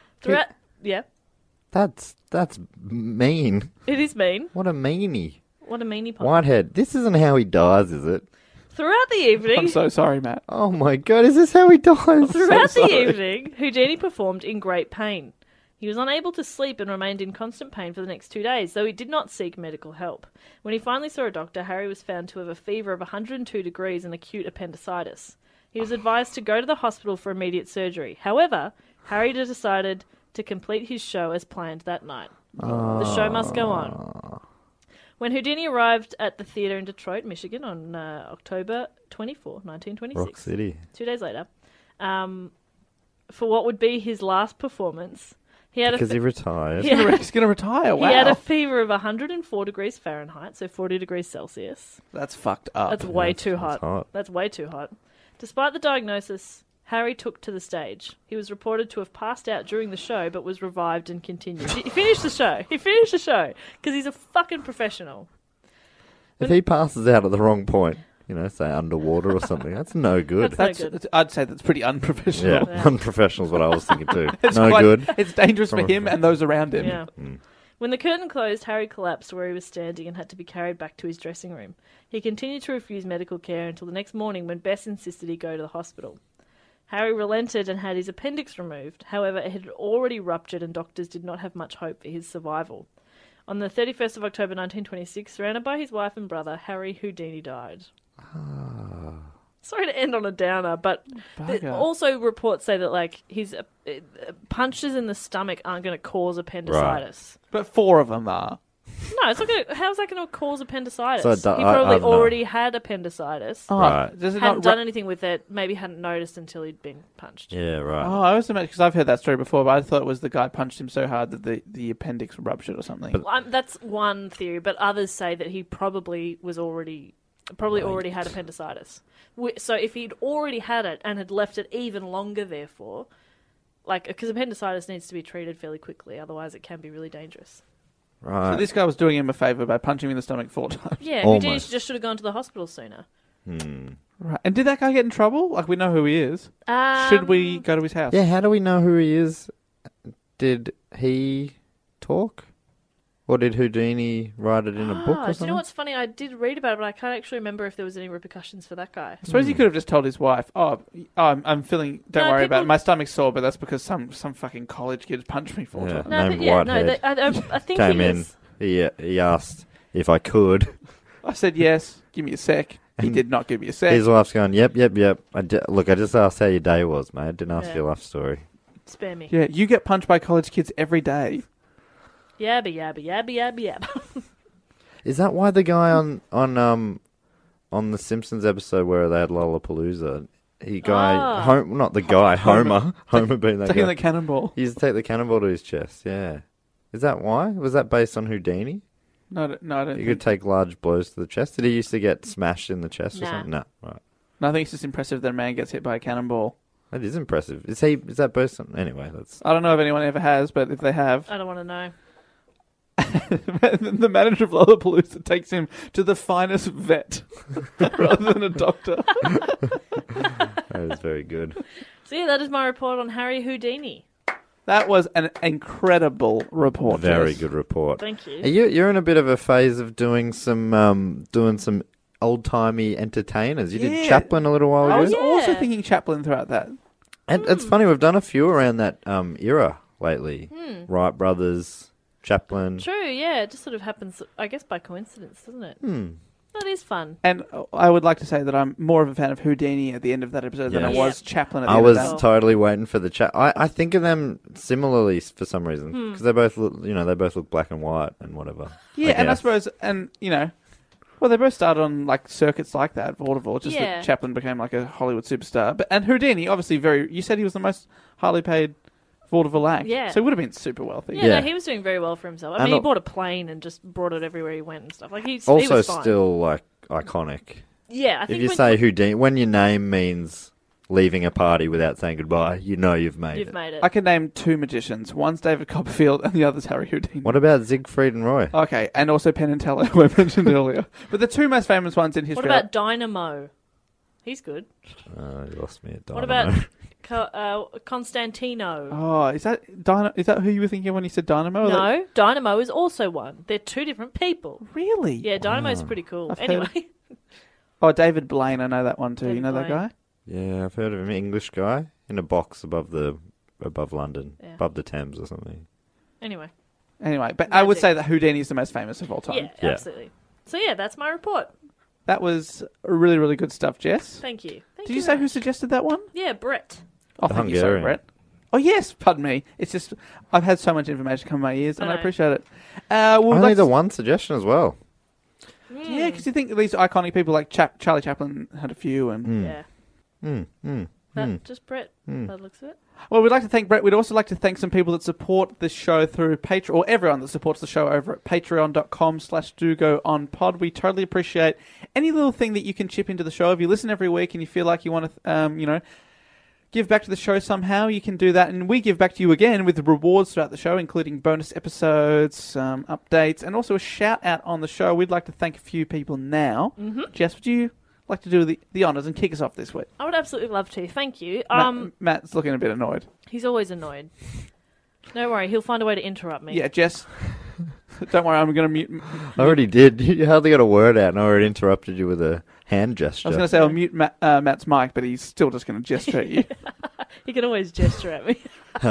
Throughout, yeah,
That's that's mean.
it is mean.
What a meanie.
What a meanie pot.
Whitehead. This isn't how he dies, is it?
Throughout the evening...
I'm so sorry, Matt.
Oh my god, is this how he dies?
Throughout
So
the
sorry.
evening, Houdini performed in great pain. He was unable to sleep and remained in constant pain for the next two days, though he did not seek medical help. When he finally saw a doctor, Harry was found to have a fever of one hundred two degrees and acute appendicitis. He was advised to go to the hospital for immediate surgery. However, Harry decided to complete his show as planned that night. The show must go on. When Houdini arrived at the theatre in Detroit, Michigan, on uh, October twenty-fourth, nineteen twenty-six,
Rock City.
two days later, um, for what would be his last performance, he had
Because
a
he retired.
He had,
He's going to retire. Wow.
he had a fever of one hundred four degrees Fahrenheit, so forty degrees Celsius.
That's fucked up.
That's way
that's-
too
that's
hot.
hot.
That's way too hot. Despite the diagnosis, Harry took to the stage. He was reported to have passed out during the show, but was revived and continued. He finished the show. He finished the show because he's a fucking professional.
If he passes out at the wrong point, you know, say underwater or something, that's no good.
That's
That's,
no good.
I'd say that's pretty unprofessional.
yeah, unprofessional is what I was thinking too.
It's
no
quite-
good.
It's dangerous for
From-
him and those around him.
Yeah. When the curtain closed, Harry collapsed where he was standing and had to be carried back to his dressing room. He continued to refuse medical care until the next morning when Bess insisted he go to the hospital. Harry relented and had his appendix removed. However, it had already ruptured and doctors did not have much hope for his survival. On the thirty-first of October nineteen twenty-six, surrounded by his wife and brother, Harry Houdini died. Sorry to end on a downer, but th-
Bugger.
also reports say that like his uh, uh, punches in the stomach aren't going to cause appendicitis.
But four of them are.
No, it's not going to. How's that going to cause appendicitis?
So it do-
he
I- I
probably
don't know.
already had appendicitis.
Oh,
Right.
Does it
Hadn't
not
done
ru-
anything with it. Maybe hadn't noticed until he'd been punched.
Yeah, right.
Oh, I was imagine because I've heard that story before, but I thought it was the guy punched him so hard that the, the appendix ruptured or something.
Well, um, that's one theory, but others say that he probably was already probably already had appendicitis. Wh- So if he'd already had it and had left it even longer, therefore, like because appendicitis needs to be treated fairly quickly, otherwise it can be really dangerous.
Right.
So this guy was doing him a favour by punching him in the stomach four times.
Yeah,
Almost.
Houdini just should have gone to the hospital sooner.
Right. And did that guy get in trouble? Like, we know who he is.
Um,
Should we go to his house?
Yeah, how do we know who he is? Did he talk? Or did Houdini write it in a book
Ah,
or
do you
something?
know what's funny? I did read about it, but I can't actually remember if there was any repercussions for that guy.
I suppose he could have just told his wife, oh, oh I'm, I'm feeling, don't
No,
worry about
people-
it. My stomach's sore, but that's because some, some fucking college kid punched me four
Yeah.
times.
No,
Named
but yeah, no,
Whitehead.
they, I, I, I think
Came
he
in.
was.
He, he asked if I could.
I said, yes, give me a sec. He
And
did not give me a sec.
His wife's going, yep, yep, yep. I di- look, I just asked how your day was, mate. I didn't ask
Yeah.
your life story.
Spare me.
Yeah, you get punched by college kids every day.
Yabba yabba yabba yabba yabba.
Is that why the guy on on um on the Simpsons episode where they had Lollapalooza, he guy,
Ah.
Hom- not the guy, Homer, Homer being that
Taking
guy,
the cannonball.
he used to take the cannonball to his chest. Yeah, is that why? Was that based on Houdini?
No, I don't- no, I don't
You
think.
could take large blows to the chest. Did he used to get smashed in the chest or
Nah.
something? No, right.
No, I think it's just impressive that a man gets hit by a cannonball.
That is impressive. Is he? Is that based on? Anyway, that's
I don't know if anyone ever has, but if they have,
I don't want to know.
the manager of Lollapalooza takes him to the finest vet rather than a doctor.
that is very good.
So yeah, that is my report on Harry Houdini.
That was an incredible report.
Very
Jess.
good report.
Thank you.
Are you you're in a bit of a phase of doing some um doing some old timey entertainers. You
Yeah.
did Chaplin a little while
I
ago.
was
Yeah.
also thinking Chaplin throughout that.
And it's funny, we've done a few around that um era lately.
Hmm.
Wright brothers, Chaplin.
True, yeah, it just sort of happens, I guess, by coincidence, doesn't it?
Hmm.
That is fun.
And I would like to say that I'm more of a fan of Houdini at the end of that episode than I
Yes.
was Chaplin at the
I
end
was
of that.
totally waiting for the chat. I, I think of them similarly s- for some reason
Hmm.
because they both look, you know, they both look black and white and whatever.
Yeah, and I
guess.
suppose, and you know, well, they both started on like circuits like that, vaudeville. Just
Yeah.
that Chaplin became like a Hollywood superstar, but and Houdini, obviously, very. You said he was the most highly paid vaudeville act,
Yeah.
so he would have been super wealthy.
Yeah,
Yeah.
No, he was doing very well for himself. I
And
mean, he
al-
bought a plane and just brought it everywhere he went and stuff. Like he's he
Also,
was fine.
still like iconic.
Yeah, I think
If you
when
say Houdini, when your name means leaving a party without saying goodbye, you know you've made
you've
it.
made it.
I can name two magicians. One's David Copperfield, and the other's Harry Houdini.
What about Siegfried and Roy?
Okay, and also Penn and Teller, who I mentioned earlier. But the two most famous ones in history.
What about Dynamo? He's good.
Uh, you lost me at
What
Dynamo.
about Co- uh, Constantino.
Oh, is that Dyna- is that who you were thinking when you said Dynamo? Or
No,
that-
Dynamo is also one. They're two different people.
Really?
Yeah, Dynamo's pretty cool.
I've heard
Anyway,
Oh, David Blaine, I know that one too.
David
you know that
Blaine.
guy?
Yeah, I've heard of him. English guy in a box above the above London,
Yeah.
above the Thames or something.
anyway.
Anyway, but I would
Magic.
say that Houdini is the most famous of all time.
Yeah,
Yeah.
absolutely. So yeah, that's my report.
That was really, really good stuff, Jess.
Thank you. Thank
Did you say
very
who
much.
suggested that one?
Yeah, Brett.
Oh,
The
thank you, sorry,
Hungarian.
Brett. Oh, yes, pardon me. It's just, I've had so much information come in my ears, and I
I know.
appreciate it. Uh, we'll
Only
like
the
to-
one suggestion as well.
Yeah, because you think these iconic people like Chap- Charlie Chaplin had a few, and
Mm.
Yeah.
Mm, mm,
That,
mm.
Just Brett,
Mm.
by the looks of it.
well, we'd like to thank Brett. We'd also like to thank some people that support the show through Patreon, or everyone that supports the show over at patreon.com slash do go on pod. We totally appreciate any little thing that you can chip into the show. If you listen every week and you feel like you want to, um, you know, give back to the show somehow, you can do that. And we give back to you again with rewards throughout the show, including bonus episodes, um, updates, and also a shout out on the show. We'd like to thank a few people now.
Mm-hmm.
Jess, would you like to do the, the honours and kick us off this week?
I would absolutely love to. Thank you.
Matt-
Um,
Matt's looking a bit annoyed.
he's always annoyed. Don't worry, he'll find a way to interrupt me.
Yeah, Jess, don't worry, I'm going to mute.
I already did. You hardly got a word out, and I already interrupted you with a hand gesture.
I was going to say I'll mute Matt, uh, Matt's mic, but he's still just going to gesture at you.
He can always gesture at me.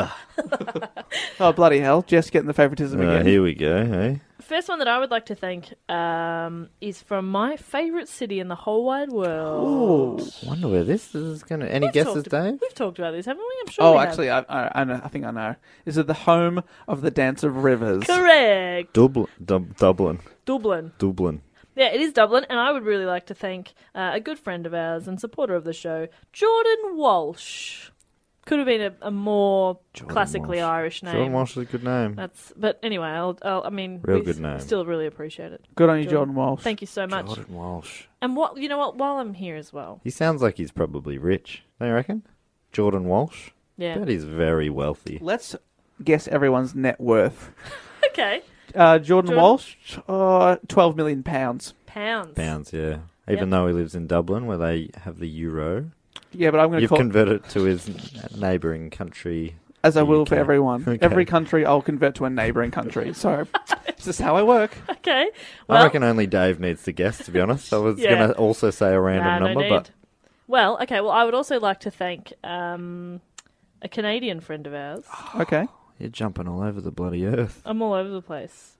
Oh, bloody hell. Jess getting the favouritism
Uh,
again.
here we go. Hey,
First one that I would like to thank um, is from my favourite city in the whole wide world.
Ooh.
wonder where this is going to. Any
We've
guesses,
talked about-
Dave?
We've talked about this, haven't we? I'm sure
Oh,
we have.
actually, I, I, I, know, I think I know. Is it the home of the Dance of Rivers?
Correct.
Dublin, Dub- Dublin,
Dublin.
Dublin.
Yeah, it is Dublin, and I would really like to thank uh, a good friend of ours and supporter of the show, Jordan Walsh. Could have been a, a more
Jordan
classically
Walsh.
Irish name.
Jordan Walsh is a good name.
That's, but anyway, I'll, I'll, I mean,
Real
we
good
s-
name.
still really appreciate it.
Good on you,
Jordan.
Jordan Walsh.
Thank you so much.
Jordan Walsh.
And what you know what? While I'm here as well,
He sounds like he's probably rich. Don't you reckon? Jordan Walsh.
yeah.
Bet he's very wealthy.
Let's guess everyone's net worth.
Okay,
Uh, Jordan,
Jordan-
Walsh, uh, twelve million pounds.
pounds.
Pounds, yeah. Even
Yep.
though he lives in Dublin, where they have the euro,
Yeah, but I'm going to
you've
call
converted it to his neighbouring country.
as I
the
will
U K.
for everyone.
Okay.
Every country I'll convert to a neighbouring country. So this is how I work.
Okay,
I
well,
reckon only Dave needs to guess, to be honest. I was
Yeah.
going to also say a random
nah, no
number,
need.
but
Well, okay. Well, I would also like to thank um, a Canadian friend of ours.
Okay.
you're jumping all over the bloody earth.
I'm all over the place.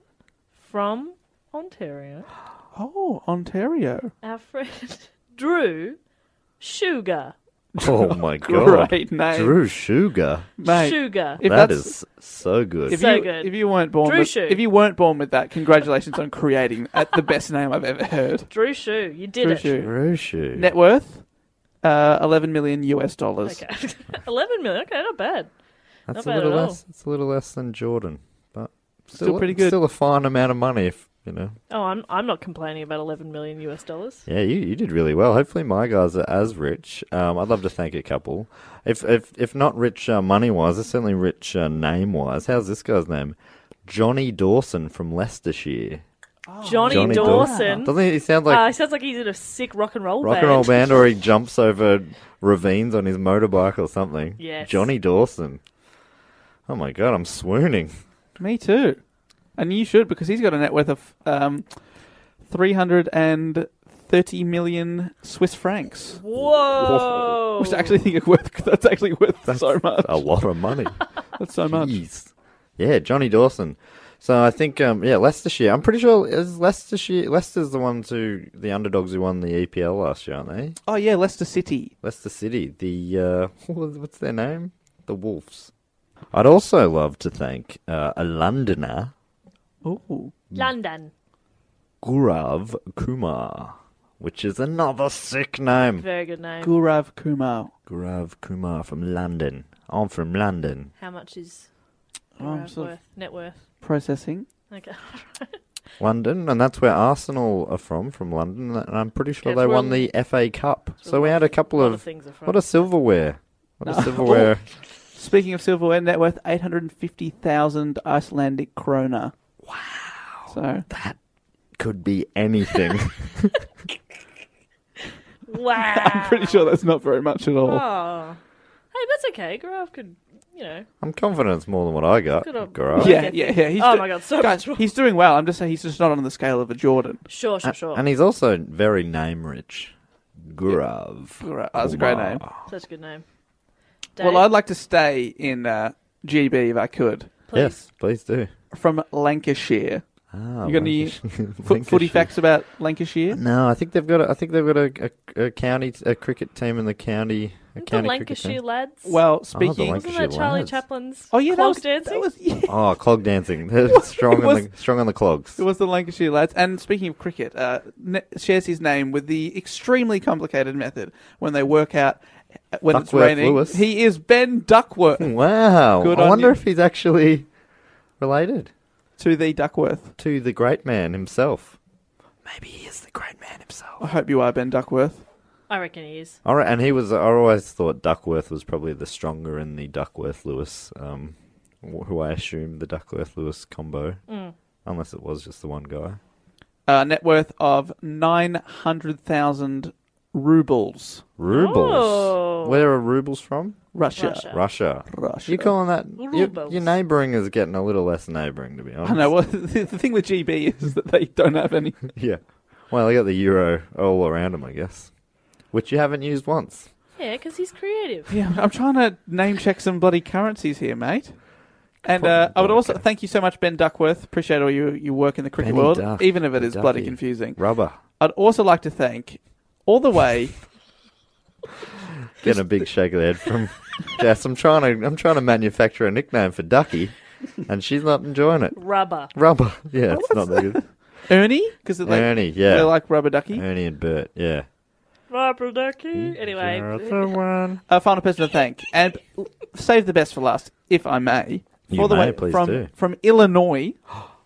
From Ontario,
Oh, Ontario.
our friend Drew Sugar.
Oh my god.
Great name.
Drew Sugar.
Mate,
Sugar.
if
That
that's-
is so good.
If
So
you,
good.
If you weren't born
Drew
with,
Shoe.
if you weren't born with that, congratulations on creating at the best name I've ever heard.
Drew Shoe. You did
Drew
it.
Shoe.
Drew Shoe.
Net worth, uh, eleven million U S dollars.
Okay. eleven million. Okay, not bad.
That's
Not
a
bad
little
at all.
less. It's a little less than Jordan, but
Still pretty good.
Still a fine amount of money, if you know.
Oh, I'm I'm not complaining about eleven million U S dollars.
Yeah, you, you did really well. Hopefully, my guys are as rich. Um, I'd love to thank a couple. If if if not rich uh, money wise, they're certainly rich uh, name wise. How's this guy's name? Johnny Dawson from Leicestershire.
Johnny,
Johnny
Dawson.
Doesn't he sound like
uh, he sounds like he's in a sick rock and roll
rock
band.
and roll band, or he jumps over ravines on his motorbike or something?
Yes.
Johnny Dawson. Oh my god, I'm swooning.
Me too. And you should, because he's got a net worth of um, three hundred thirty million Swiss francs.
Whoa!
Which I actually think is worth, that's actually worth so much.
A lot of money.
That's so much.
Jeez. Yeah, Johnny Dawson. So I think, um, yeah, Leicestershire. I'm pretty sure is Leicestershire. Leicester's the ones who, the underdogs who won the E P L last year, aren't they?
Oh, yeah, Leicester City.
Leicester City. The uh, what's their name? The Wolves. I'd also love to thank uh, a Londoner,
Ooh.
London.
Gaurav Kumar, which is another sick name.
Very good name.
Gaurav Kumar.
Gaurav Kumar from London. I'm from London.
How much is
Oh,
your
I'm sort of
worth? Net worth?
processing.
Okay.
London, and that's where Arsenal are from, from London, and I'm pretty sure
Okay,
they
it's
won
where-
the F A Cup.
it's
So we
where
had a couple
lot of
of,
things are from.
what a silverware. What a
No.
silverware.
Speaking of silverware, net worth eight hundred fifty thousand Icelandic krona.
Wow.
So,
That could be anything.
Wow.
I'm pretty sure that's not very much at all.
Oh. that's okay. Gaurav could, you know.
I'm confident it's more than what I got.
Good old-
Gaurav.
Yeah, yeah, yeah. He's
Oh
do-
my God, so
guys,
much more.
he's doing well. I'm just saying he's just not on the scale of a Jordan.
Sure, sure,
A-
sure.
And he's also very name rich. Gaurav.
Gaurav. That's a great name.
Such a good name. Dave,
Well, I'd like to stay in uh, G B if I could.
please.
Yes, please do.
From Lancashire.
Ah,
You got any
Lancashire.
Fo- footy
Lancashire.
facts about Lancashire?
No, I think they've got. A, I think they've got a, a, a county, a cricket team in the county. A
Isn't
county
the
cricket
Lancashire
team.
lads?
Well, speaking...
Lancashire
Wasn't that Charlie
lads.
Chaplin's
Oh, yeah, that
clog
was,
dancing?
that was... Yeah.
Oh, clog dancing. They're strong
It
on
was-
the strong on the clogs.
It was the Lancashire lads. And speaking of cricket, uh, ne- shares his name with the extremely complicated method when they work out when it's
Duckworth
raining.
Lewis.
He is Ben Duckworth
Wow.
Good
I
on
wonder
you.
if he's actually related
to the Duckworth.
to the great man himself. Maybe he is the great man himself.
I hope you are Ben Duckworth.
I reckon he is.
All right, and he was. I always thought Duckworth was probably the stronger in the Duckworth Lewis, um, wh- who I assume the Duckworth Lewis combo,
Mm.
unless it was just the one guy.
Uh, net worth of nine hundred thousand rubles.
Rubles.
Oh.
Where are rubles from?
Russia.
Russia.
Russia.
Russia.
You calling that? Your,
Rubles.
your neighbouring is getting a little less neighbouring, to be honest.
I know. Well, the, the thing with G B is that they don't have any.
Yeah. Well, they got the euro all around them, I guess, which you haven't used once.
Yeah, because he's creative.
Yeah, I'm trying to name check some bloody currencies here, mate. And
Probably
uh, I would
don't,
also
okay.
thank you so much, Ben Duckworth. Appreciate all your, your work in the cricket
Benny
world,
Duck,
even if it
the
is bloody
Ducky.
confusing.
Rubber.
I'd also like to thank all the way.
Getting a big shake of the head from Jess. I'm trying to. I'm trying to manufacture a nickname for Ducky, and she's not enjoying it.
Rubber.
Rubber. Yeah, it's not that good.
Ernie, because like,
Ernie. Yeah.
they like rubber ducky.
Ernie and Bert. Yeah.
Rubber ducky. Anyway.
You're the one.
A final person to thank, and save the best for last, if I may.
You
all the
may,
way
please
from
do.
from Illinois,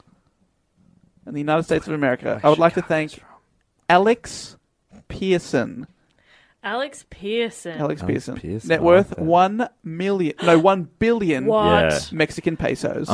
in the United States of America. I would like to thank Alex Pearson.
Alex Pearson.
Alex
Alex
Pearson.
Pearson,
Net
I
worth
like that.
one million. No, one billion
What?
Yeah.
Mexican pesos.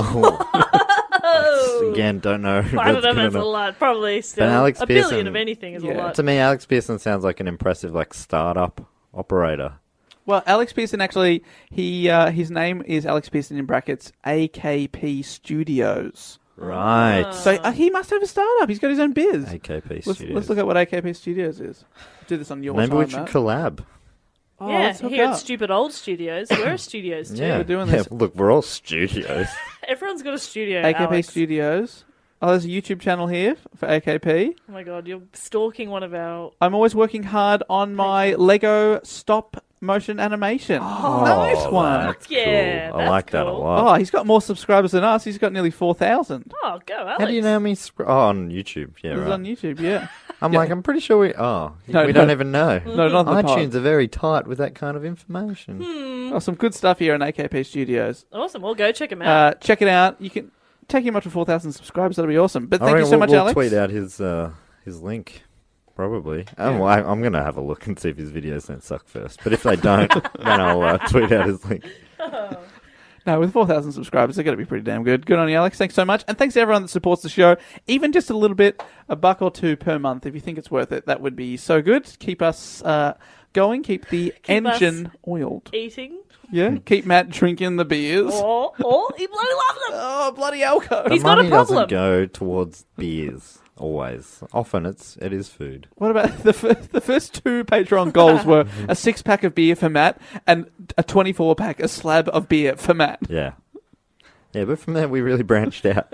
Oh. Again, don't know. if
I don't know if
gonna
that's a
know.
lot. Probably still.
Alex
a billion
Pearson-
of anything is
Yeah.
a lot.
To me, Alex Pearson sounds like an impressive, like startup operator.
Well, Alex Pearson actually, he uh, his name is Alex Pearson in brackets A K P Studios.
Right.
So uh, he must have a startup. He's got his own biz.
A K P
Let's,
Studios.
let's look at what A K P Studios is. Do this on your
Maybe
time,
we should
Matt.
collab.
Oh,
yeah,
let's hook
here
up.
at Stupid Old Studios. We're studios too.
Yeah,
we're doing
yeah,
this.
look, we're all studios.
Everyone's got a studio.
A K P
Alex.
Studios. Oh, there's a YouTube channel here for A K P.
Oh my god, you're stalking one of our.
I'm always working hard on my Lego stop motion animation.
Oh,
nice one.
That's
Yeah,
cool. I
that's
like that a
cool.
lot.
Oh, he's got more subscribers than us. He's got nearly four thousand.
Oh, go, Alex.
How do you know me? Sp- oh, on YouTube. Yeah,
It was
right.
on YouTube, yeah.
I'm
Yeah.
like, I'm pretty sure we. Oh,
No,
we
no.
don't even know.
No, not the pod.
iTunes are very tight with that kind of information.
Hmm.
Oh, some good stuff here on A K P Studios.
Awesome. Well, go check him out.
Uh, check it out. You can take him up to four thousand subscribers. That'll be awesome. But
I
thank you
reckon
so
we'll,
much,
we'll
Alex.
tweet out his uh, his link, probably. Um,
Yeah.
well, I, I'm going to have a look and see if his videos don't suck first. But if they don't, then I'll uh, tweet out his link.
No, with four thousand subscribers, they're going to be pretty damn good. Good on you, Alex. Thanks so much. And thanks to everyone that supports the show. Even just a little bit, a buck or two per month. If you think it's worth it, that would be so good. Keep us uh, going. Keep the
Keep us
engine oiled.
Eating.
Yeah. Keep Matt drinking the beers.
Or, or he bloody loves them.
Oh, bloody alco.
He's
the
got a
money
problem.
doesn't go towards beers, always. Often it's it is food.
What about the first, the first two Patreon goals were a six pack of beer for Matt and a twenty-four pack, a slab of beer for Matt.
Yeah. Yeah, but from there we really branched out.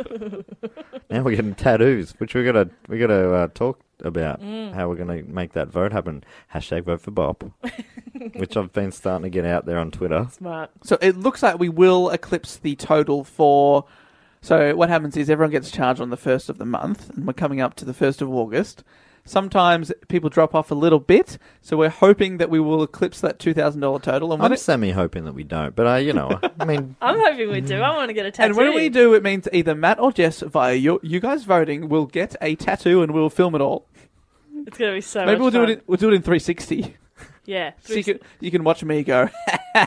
Now we're getting tattoos, which we're gonna we gotta uh, talk about
Mm.
how we're gonna make that vote happen. Hashtag vote for Bob, which I've been starting to get out there on Twitter.
Smart.
So it looks like we will eclipse the total for... So what happens is everyone gets charged on the first of the month, and we're coming up to the first of August. Sometimes people drop off a little bit, so we're hoping that we will eclipse that two thousand dollars total. And when,
I'm
it,
semi hoping that we don't, but I, you know, I mean,
I'm hoping we do. I want to get a tattoo.
and when we do, it means either Matt or Jess, via your, you guys voting, will get a tattoo and we'll film it all.
It's going to be so
Maybe
much
we'll do
fun.
it. In, we'll do it in three sixty.
Yeah.
So you can, you can watch me go on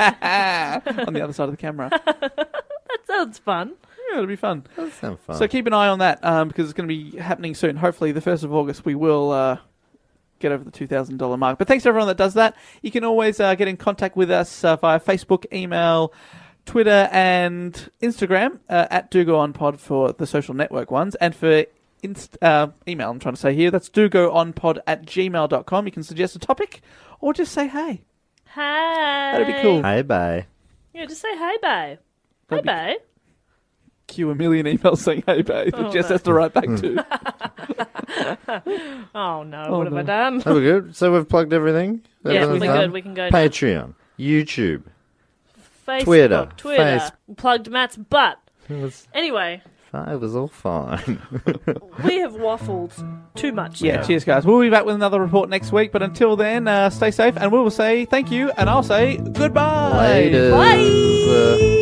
the other side of the camera.
That sounds fun.
Yeah, it'll be fun.
that sounds fun.
So keep an eye on that um, because it's going to be happening soon. Hopefully, the first of August, we will uh, get over the two thousand dollars mark. But thanks to everyone that does that. You can always uh, get in contact with us uh, via Facebook, email, Twitter, and Instagram uh, at Do Go On Pod for the social network ones. And for inst- uh, email, I'm trying to say here, that's do go on pod at gmail dot com. You can suggest a topic or just say hey.
Hey.
That'd be cool.
Hey, bye.
Yeah, just say hey, bae. Hey,
That'd be-
bae.
Cue a million emails saying hey, babe.
Oh,
that Jess
no.
has to write back to.
Oh, no.
Oh,
what have
no.
I done?
Are we good? So we've plugged everything?
Yeah,
Everything's
we're
done?
good. We can go now.
Patreon, YouTube.
Facebook,
Twitter.
Twitter.
Face-
Plugged Matt's butt.
It was,
Anyway,
fine. It was all fine.
we have waffled too much.
Yeah,
now.
cheers, guys. We'll be back with another report next week. But until then, uh, stay safe. And we will say thank you. And I'll say goodbye.
Later.
Bye.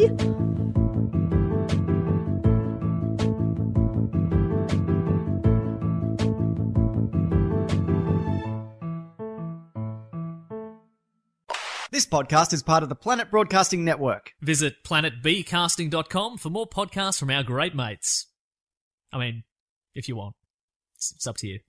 This podcast is part of the Planet Broadcasting Network.
Visit planet b casting dot com for more podcasts from our great mates. I mean, if you want. It's, it's up to you.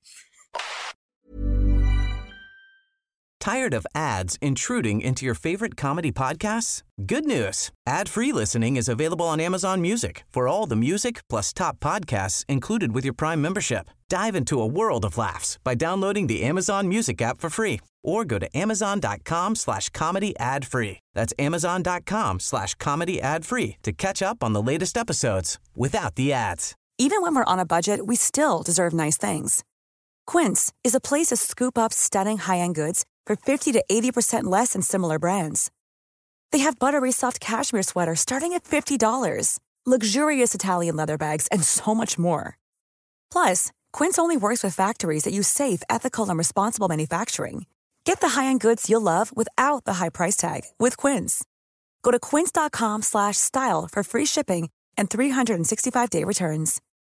Tired of ads intruding into your favorite comedy podcasts? Good news. Ad-free listening is available on Amazon Music for all the music plus top podcasts included with your Prime membership. Dive into a world of laughs by downloading the Amazon Music app for free or go to amazon.com slash comedy ad free. That's amazon.com slash comedy ad free to catch up on the latest episodes without the ads.
Even when we're on a budget, we still deserve nice things. Quince is a place to scoop up stunning high-end goods for fifty to eighty percent less than similar brands. They have buttery soft cashmere sweaters starting at fifty dollars, luxurious Italian leather bags, and so much more. Plus, Quince only works with factories that use safe, ethical, and responsible manufacturing. Get the high-end goods you'll love without the high price tag with Quince. Go to quince.com slash style for free shipping and three sixty-five day returns.